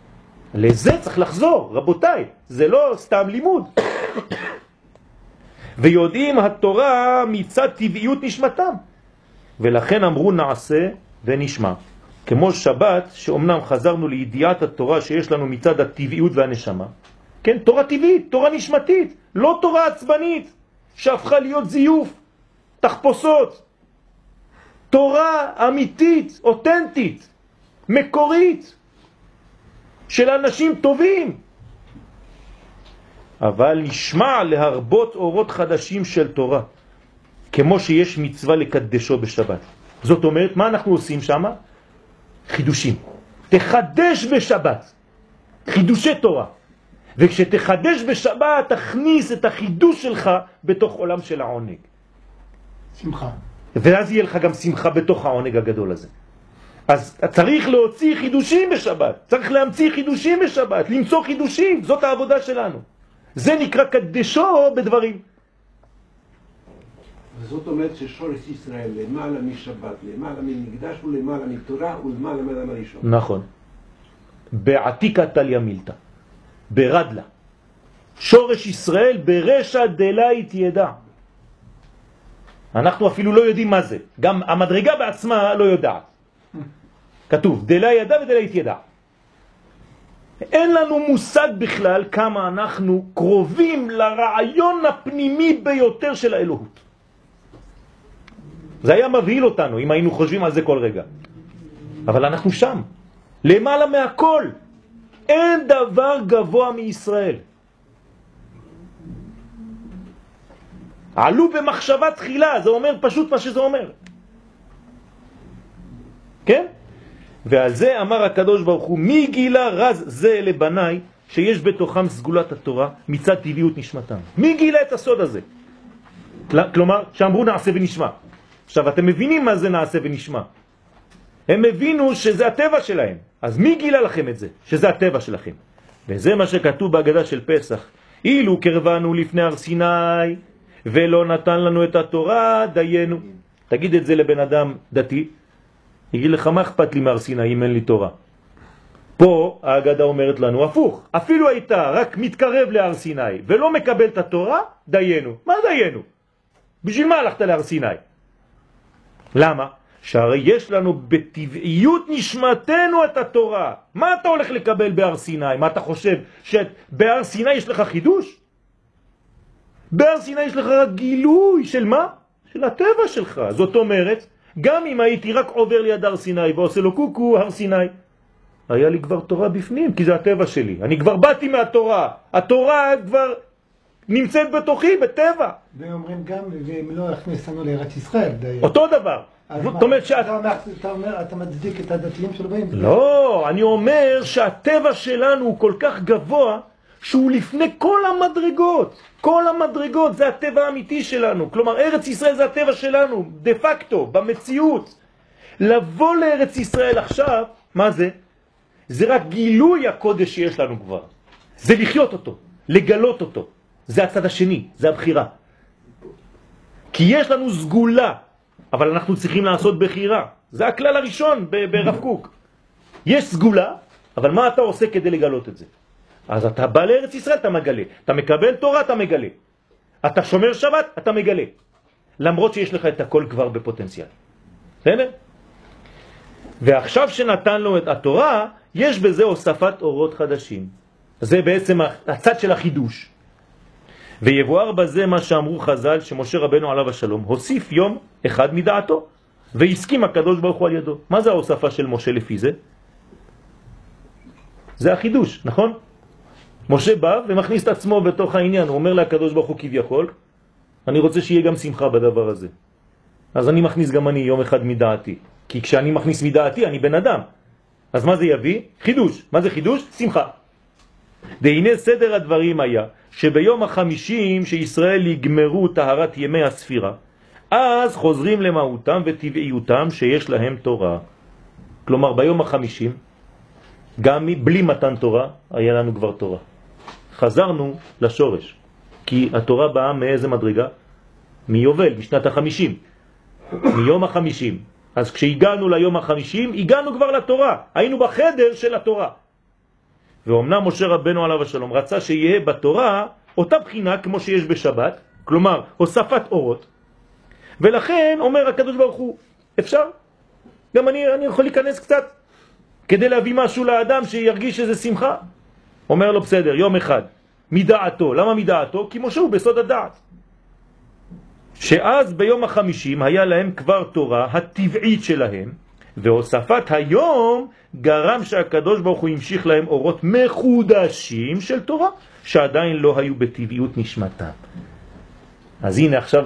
לזה צריך לחזור, רבותיי. זה לא סתם לימוד. ויודעים התורה מצד טבעיות נשמתם. ולכן אמרו נעשה ונשמע. כמו שבת, שאומנם חזרנו לידיעת התורה שיש לנו מצד הטבעיות והנשמה. כן, תורה טבעית, תורה נשמתית, לא תורה עצבנית, שהפכה להיות זיוף, תחפושות. תורה אמיתית, אותנטית, מקורית, של אנשים טובים. אבל נשמע להרבות אורות חדשים של תורה, כמו שיש מצווה לקדשו בשבת. זאת אומרת, מה אנחנו עושים שם? חידושים. תחדש בשבת, חידושי תורה. וכשתחדש בשבת, תכניס את החידוש שלך בתוך עולם של העונג. שמחה. ואז יהיה לך גם שמחה בתוך העונג הגדול הזה. אז צריך להוציא חידושים בשבת, צריך להמציא חידושים בשבת, למצוא חידושים, זאת העבודה שלנו. זה נקרא קדשו בדברים. וזאת אומרת ששורש ישראל למעלה משבת, למעלה ממקדש ולמעלה מתורה ולמעלה מאדם הראשון. נכון. בעתיקה תליה מילתא, ברדלה. שורש ישראל ברשע דלית ידע. אנחנו אפילו לא יודעים מה זה. גם המדרגה בעצמה לא יודעת. כתוב, דלה ידע ודלית ידע. אין לנו מושג בכלל כמה אנחנו קרובים לרעיון הפנימי ביותר של האלוהות. זה היה מבהיל אותנו אם היינו חושבים על זה כל רגע. אבל אנחנו שם, למעלה מהכל. אין דבר גבוה מישראל. עלו במחשבה תחילה, זה אומר פשוט מה שזה אומר. כן? ועל זה אמר הקדוש ברוך הוא, מי גילה רז זה לבניי שיש בתוכם סגולת התורה מצד טבעיות נשמתם. מי גילה את הסוד הזה? כלומר, שאמרו נעשה ונשמע. עכשיו, אתם מבינים מה זה נעשה ונשמע. הם הבינו שזה הטבע שלהם. אז מי גילה לכם את זה? שזה הטבע שלכם. וזה מה שכתוב בהגדה של פסח. אילו קרבנו לפני הר סיני ולא נתן לנו את התורה, דיינו. תגיד את זה לבן אדם דתי. יגיד לך, מה אכפת לי מהר סיני אם אין לי תורה? פה ההגדה אומרת לנו הפוך. אפילו הייתה רק מתקרב להר סיני ולא מקבל את התורה, דיינו. מה דיינו? בשביל מה הלכת להר סיני? למה? שהרי יש לנו בטבעיות נשמתנו את התורה. מה אתה הולך לקבל בהר סיני? מה אתה חושב? שבהר סיני יש לך חידוש? בהר סיני יש לך רק גילוי של מה? של הטבע שלך. זאת אומרת, גם אם הייתי רק עובר ליד הר סיני ועושה לו קוקו, הר סיני, היה לי כבר תורה בפנים, כי זה הטבע שלי. אני כבר באתי מהתורה. התורה כבר נמצאת בתוכי, בטבע. ואומרים גם, ואם לא הכניס לנו לארץ ישראל. אותו דבר. זאת אומרת שאת... אתה אומר, אתה מצדיק את הדתיים שלו באים? לא, אני אומר שהטבע שלנו הוא כל כך גבוה, שהוא לפני כל המדרגות. כל המדרגות זה הטבע האמיתי שלנו. כלומר, ארץ ישראל זה הטבע שלנו, דה פקטו, במציאות. לבוא לארץ ישראל עכשיו, מה זה? זה רק גילוי הקודש שיש לנו כבר. זה לחיות אותו, לגלות אותו. זה הצד השני, זה הבחירה. כי יש לנו סגולה, אבל אנחנו צריכים לעשות בחירה. זה הכלל הראשון ברב קוק. יש סגולה, אבל מה אתה עושה כדי לגלות את זה? אז אתה בא לארץ ישראל, אתה מגלה. אתה מקבל תורה, אתה מגלה. אתה שומר שבת, אתה מגלה. למרות שיש לך את הכל כבר בפוטנציאל. בסדר? ועכשיו שנתן לו את התורה, יש בזה הוספת אורות חדשים. זה בעצם הצד של החידוש. ויבואר בזה מה שאמרו חז"ל, שמשה רבנו עליו השלום הוסיף יום אחד מדעתו, והסכים הקדוש ברוך הוא על ידו. מה זה ההוספה של משה לפי זה? זה החידוש, נכון? משה בא ומכניס את עצמו בתוך העניין, הוא אומר לקדוש ברוך הוא כביכול, אני רוצה שיהיה גם שמחה בדבר הזה. אז אני מכניס גם אני יום אחד מדעתי, כי כשאני מכניס מדעתי אני בן אדם. אז מה זה יביא? חידוש. מה זה חידוש? שמחה. והנה סדר הדברים היה שביום החמישים שישראל יגמרו טהרת ימי הספירה, אז חוזרים למהותם וטבעיותם שיש להם תורה. כלומר ביום החמישים, גם בלי מתן תורה, היה לנו כבר תורה. חזרנו לשורש, כי התורה באה מאיזה מדרגה? מיובל, משנת החמישים. מיום החמישים. אז כשהגענו ליום החמישים, הגענו כבר לתורה. היינו בחדר של התורה. ואומנם משה רבנו עליו השלום רצה שיהיה בתורה אותה בחינה כמו שיש בשבת, כלומר הוספת אורות, ולכן אומר הקדוש ברוך הוא, אפשר, גם אני, אני יכול להיכנס קצת, כדי להביא משהו לאדם שירגיש איזה שמחה. אומר לו בסדר, יום אחד, מדעתו. למה מדעתו? כי משה הוא בסוד הדעת. שאז ביום החמישים היה להם כבר תורה הטבעית שלהם, והוספת היום גרם שהקדוש ברוך הוא המשיך להם אורות מחודשים של תורה, שעדיין לא היו בטבעיות נשמתם. אז הנה עכשיו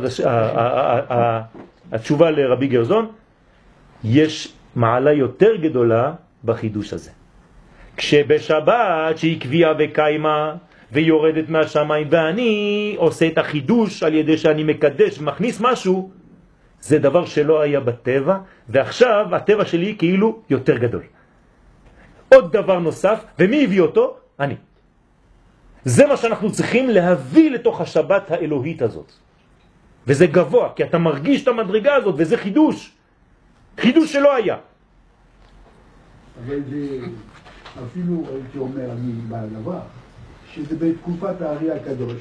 התשובה לרבי גרזון, יש מעלה יותר גדולה בחידוש הזה. כשבשבת שהיא קביעה וקיימה ויורדת מהשמיים, ואני עושה את החידוש על ידי שאני מקדש ומכניס משהו, זה דבר שלא היה בטבע, ועכשיו הטבע שלי כאילו יותר גדול. עוד דבר נוסף, ומי הביא אותו? אני. זה מה שאנחנו צריכים להביא לתוך השבת האלוהית הזאת. וזה גבוה, כי אתה מרגיש את המדרגה הזאת, וזה חידוש. חידוש שלא היה. אבל זה, אפילו הייתי אומר, אני בעל דבר, שזה בתקופת הארי הקדוש.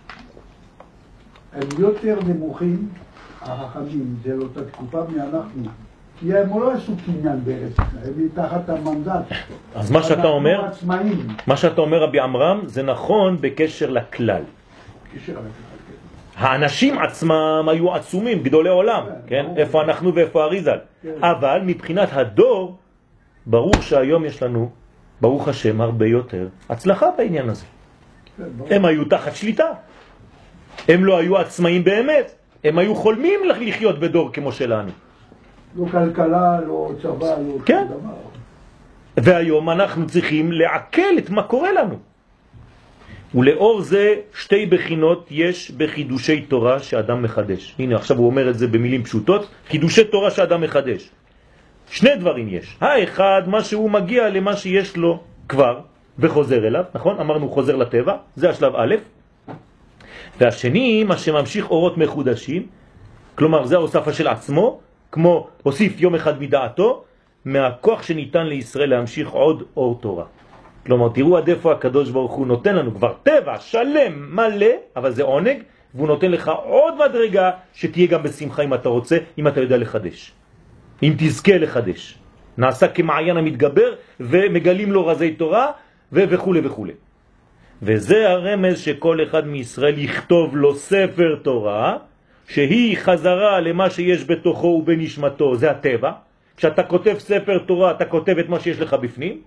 הם יותר נמוכים, החכמים, זה לא אותה תקופה מאנחנו. כי הם לא עשו קניין בארץ, הם תחת המנדט. אז מה שאתה אומר, עצמאים. מה שאתה אומר רבי עמרם, זה נכון בקשר לכלל. בקשר לכלל. האנשים עצמם היו עצומים, גדולי עולם, כן? איפה אנחנו ואיפה אריזל. אבל מבחינת הדור, ברור שהיום יש לנו, ברוך השם, הרבה יותר הצלחה בעניין הזה. הם היו תחת שליטה. הם לא היו עצמאים באמת. הם היו חולמים לחיות בדור כמו שלנו. לא כלכלה, לא צבא, לא כן. שום דבר. והיום אנחנו צריכים לעכל את מה קורה לנו. ולאור זה שתי בחינות יש בחידושי תורה שאדם מחדש. הנה עכשיו הוא אומר את זה במילים פשוטות, חידושי תורה שאדם מחדש. שני דברים יש. האחד, מה שהוא מגיע למה שיש לו כבר וחוזר אליו, נכון? אמרנו חוזר לטבע, זה השלב א'. והשני, מה שממשיך אורות מחודשים, כלומר זה ההוספה של עצמו, כמו הוסיף יום אחד מדעתו, מהכוח שניתן לישראל להמשיך עוד אור תורה. כלומר, תראו עד איפה הקדוש ברוך הוא נותן לנו כבר טבע שלם מלא, אבל זה עונג, והוא נותן לך עוד מדרגה שתהיה גם בשמחה אם אתה רוצה, אם אתה יודע לחדש. אם תזכה לחדש. נעשה כמעיין המתגבר, ומגלים לו רזי תורה, וכו' וכו'. וזה הרמז שכל אחד מישראל יכתוב לו ספר תורה, שהיא חזרה למה שיש בתוכו ובנשמתו, זה הטבע. כשאתה כותב ספר תורה, אתה כותב את מה שיש לך בפנים,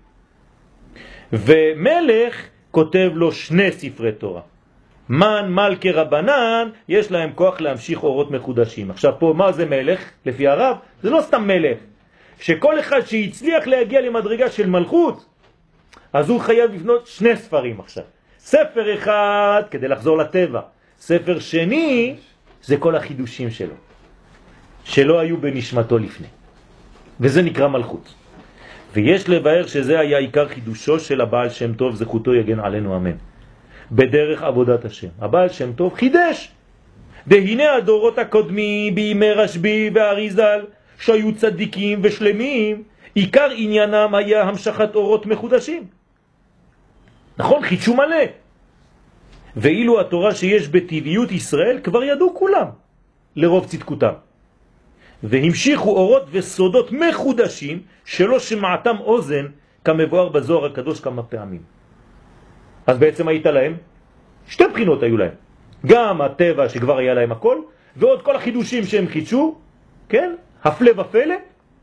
ומלך כותב לו שני ספרי תורה. מן, מלכי, רבנן, יש להם כוח להמשיך אורות מחודשים. עכשיו פה, מה זה מלך? לפי הרב, זה לא סתם מלך. שכל אחד שהצליח להגיע למדרגה של מלכות, אז הוא חייב לבנות שני ספרים עכשיו. ספר אחד כדי לחזור לטבע. ספר שני, זה כל החידושים שלו. שלא היו בנשמתו לפני. וזה נקרא מלכות. ויש לבאר שזה היה עיקר חידושו של הבעל שם טוב, זכותו יגן עלינו אמן. בדרך עבודת השם. הבעל שם טוב חידש. והנה הדורות הקודמים בימי רשב"י ואריזל, שהיו צדיקים ושלמים, עיקר עניינם היה המשכת אורות מחודשים. נכון? חידשו מלא. ואילו התורה שיש בטבעיות ישראל כבר ידעו כולם, לרוב צדקותם. והמשיכו אורות וסודות מחודשים שלא שמעתם אוזן, כמבואר בזוהר הקדוש כמה פעמים. אז בעצם היית להם, שתי בחינות היו להם. גם הטבע שכבר היה להם הכל, ועוד כל החידושים שהם חידשו, כן? הפלא ופלא,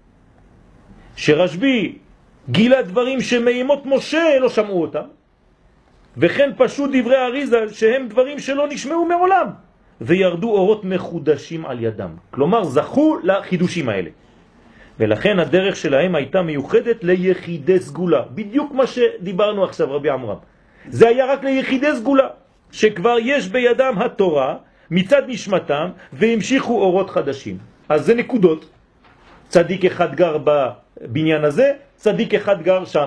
שרשב"י גילה דברים שמאימות משה לא שמעו אותם, וכן פשוט דברי אריזל שהם דברים שלא נשמעו מעולם, וירדו אורות מחודשים על ידם. כלומר, זכו לחידושים האלה. ולכן הדרך שלהם הייתה מיוחדת ליחידי סגולה. בדיוק מה שדיברנו עכשיו, רבי עמרם. זה היה רק ליחידי סגולה, שכבר יש בידם התורה מצד נשמתם, והמשיכו אורות חדשים. אז זה נקודות. צדיק אחד גר בבניין הזה, צדיק אחד גר שם.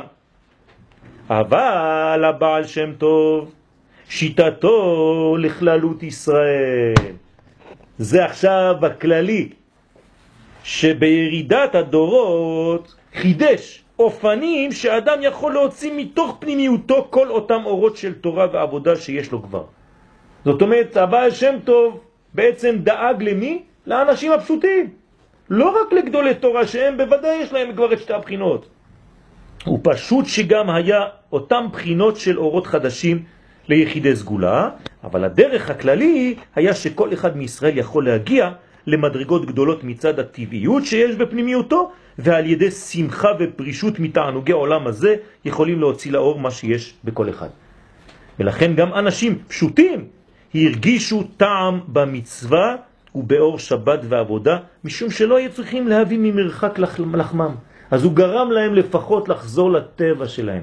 אבל הבעל שם טוב, שיטתו לכללות ישראל. זה עכשיו הכללי, שבירידת הדורות חידש אופנים שאדם יכול להוציא מתוך פנימיותו כל אותם אורות של תורה ועבודה שיש לו כבר. זאת אומרת, הבעל שם טוב בעצם דאג למי? לאנשים הפשוטים. לא רק לגדולי תורה שהם בוודאי יש להם כבר את שתי הבחינות. הוא פשוט שגם היה אותם בחינות של אורות חדשים ליחידי סגולה, אבל הדרך הכללי היה שכל אחד מישראל יכול להגיע למדרגות גדולות מצד הטבעיות שיש בפנימיותו, ועל ידי שמחה ופרישות מתענוגי העולם הזה יכולים להוציא לאור מה שיש בכל אחד. ולכן גם אנשים פשוטים הרגישו טעם במצווה ובאור שבת ועבודה, משום שלא היו צריכים להביא ממרחק לחמם. אז הוא גרם להם לפחות לחזור לטבע שלהם.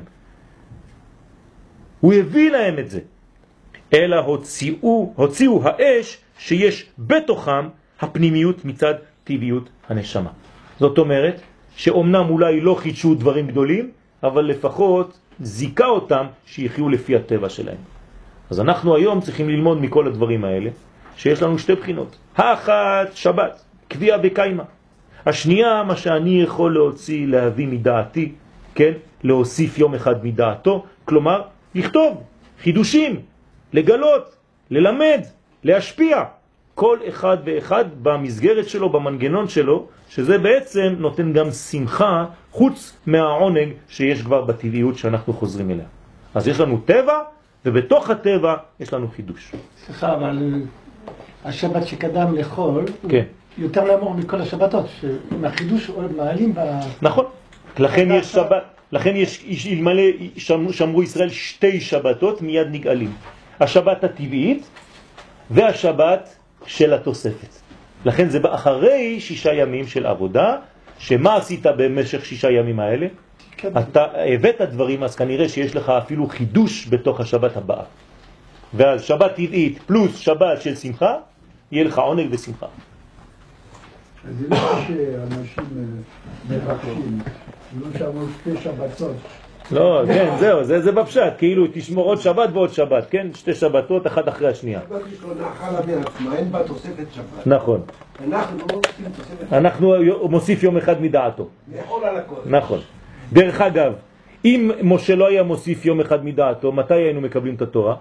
הוא הביא להם את זה. אלא הוציאו, הוציאו האש שיש בתוכם הפנימיות מצד טבעיות הנשמה. זאת אומרת שאומנם אולי לא חידשו דברים גדולים, אבל לפחות זיקה אותם שיחיו לפי הטבע שלהם. אז אנחנו היום צריכים ללמוד מכל הדברים האלה, שיש לנו שתי בחינות. האחת, שבת, קביעה וקיימה. השנייה, מה שאני יכול להוציא, להביא מדעתי, כן? להוסיף יום אחד מדעתו, כלומר, לכתוב חידושים, לגלות, ללמד, להשפיע. כל אחד ואחד במסגרת שלו, במנגנון שלו, שזה בעצם נותן גם שמחה חוץ מהעונג שיש כבר בטבעיות שאנחנו חוזרים אליה. אז יש לנו טבע, ובתוך הטבע יש לנו חידוש. סליחה, אבל השבת שקדם לחול, כן. הוא יותר לאמור מכל השבתות, שמהחידוש מעלים ב... נכון. לכן יש שבת, לכן יש, אלמלא שמרו ישראל שתי שבתות מיד נגאלים. השבת הטבעית והשבת של התוספת. לכן זה באחרי שישה ימים של עבודה, שמה עשית במשך שישה ימים האלה? כן. אתה הבאת דברים, אז כנראה שיש לך אפילו חידוש בתוך השבת הבאה. ואז שבת טבעית פלוס שבת של שמחה, יהיה לך עונג ושמחה. אז זה לא שאנשים מבקשים, לא שאמרו שתי שבתות. לא, כן, זהו, זה, זה בפשט, כאילו תשמור עוד שבת ועוד שבת, כן? שתי שבתות, אחת אחרי השנייה. שבת ראשונה חלה מעצמה, אין בה תוספת שבת. נכון. אנחנו לא עושים תוספת. אנחנו מוסיף יום אחד מדעתו. לאכול על הכל. נכון. דרך אגב, אם משה לא היה מוסיף יום אחד מדעתו, מתי היינו מקבלים את התורה?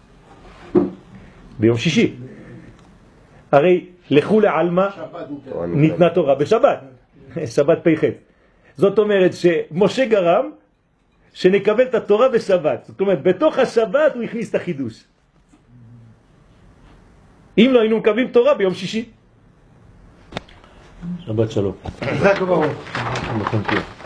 ביום שישי. הרי לכו לעלמה ניתנה תורה בשבת. שבת פ"ח. זאת אומרת שמשה גרם שנקבל את התורה בשבת. זאת אומרת, בתוך השבת הוא הכניס את החידוש. אם לא היינו מקבלים תורה ביום שישי. שבת שלום. חזק וברוך.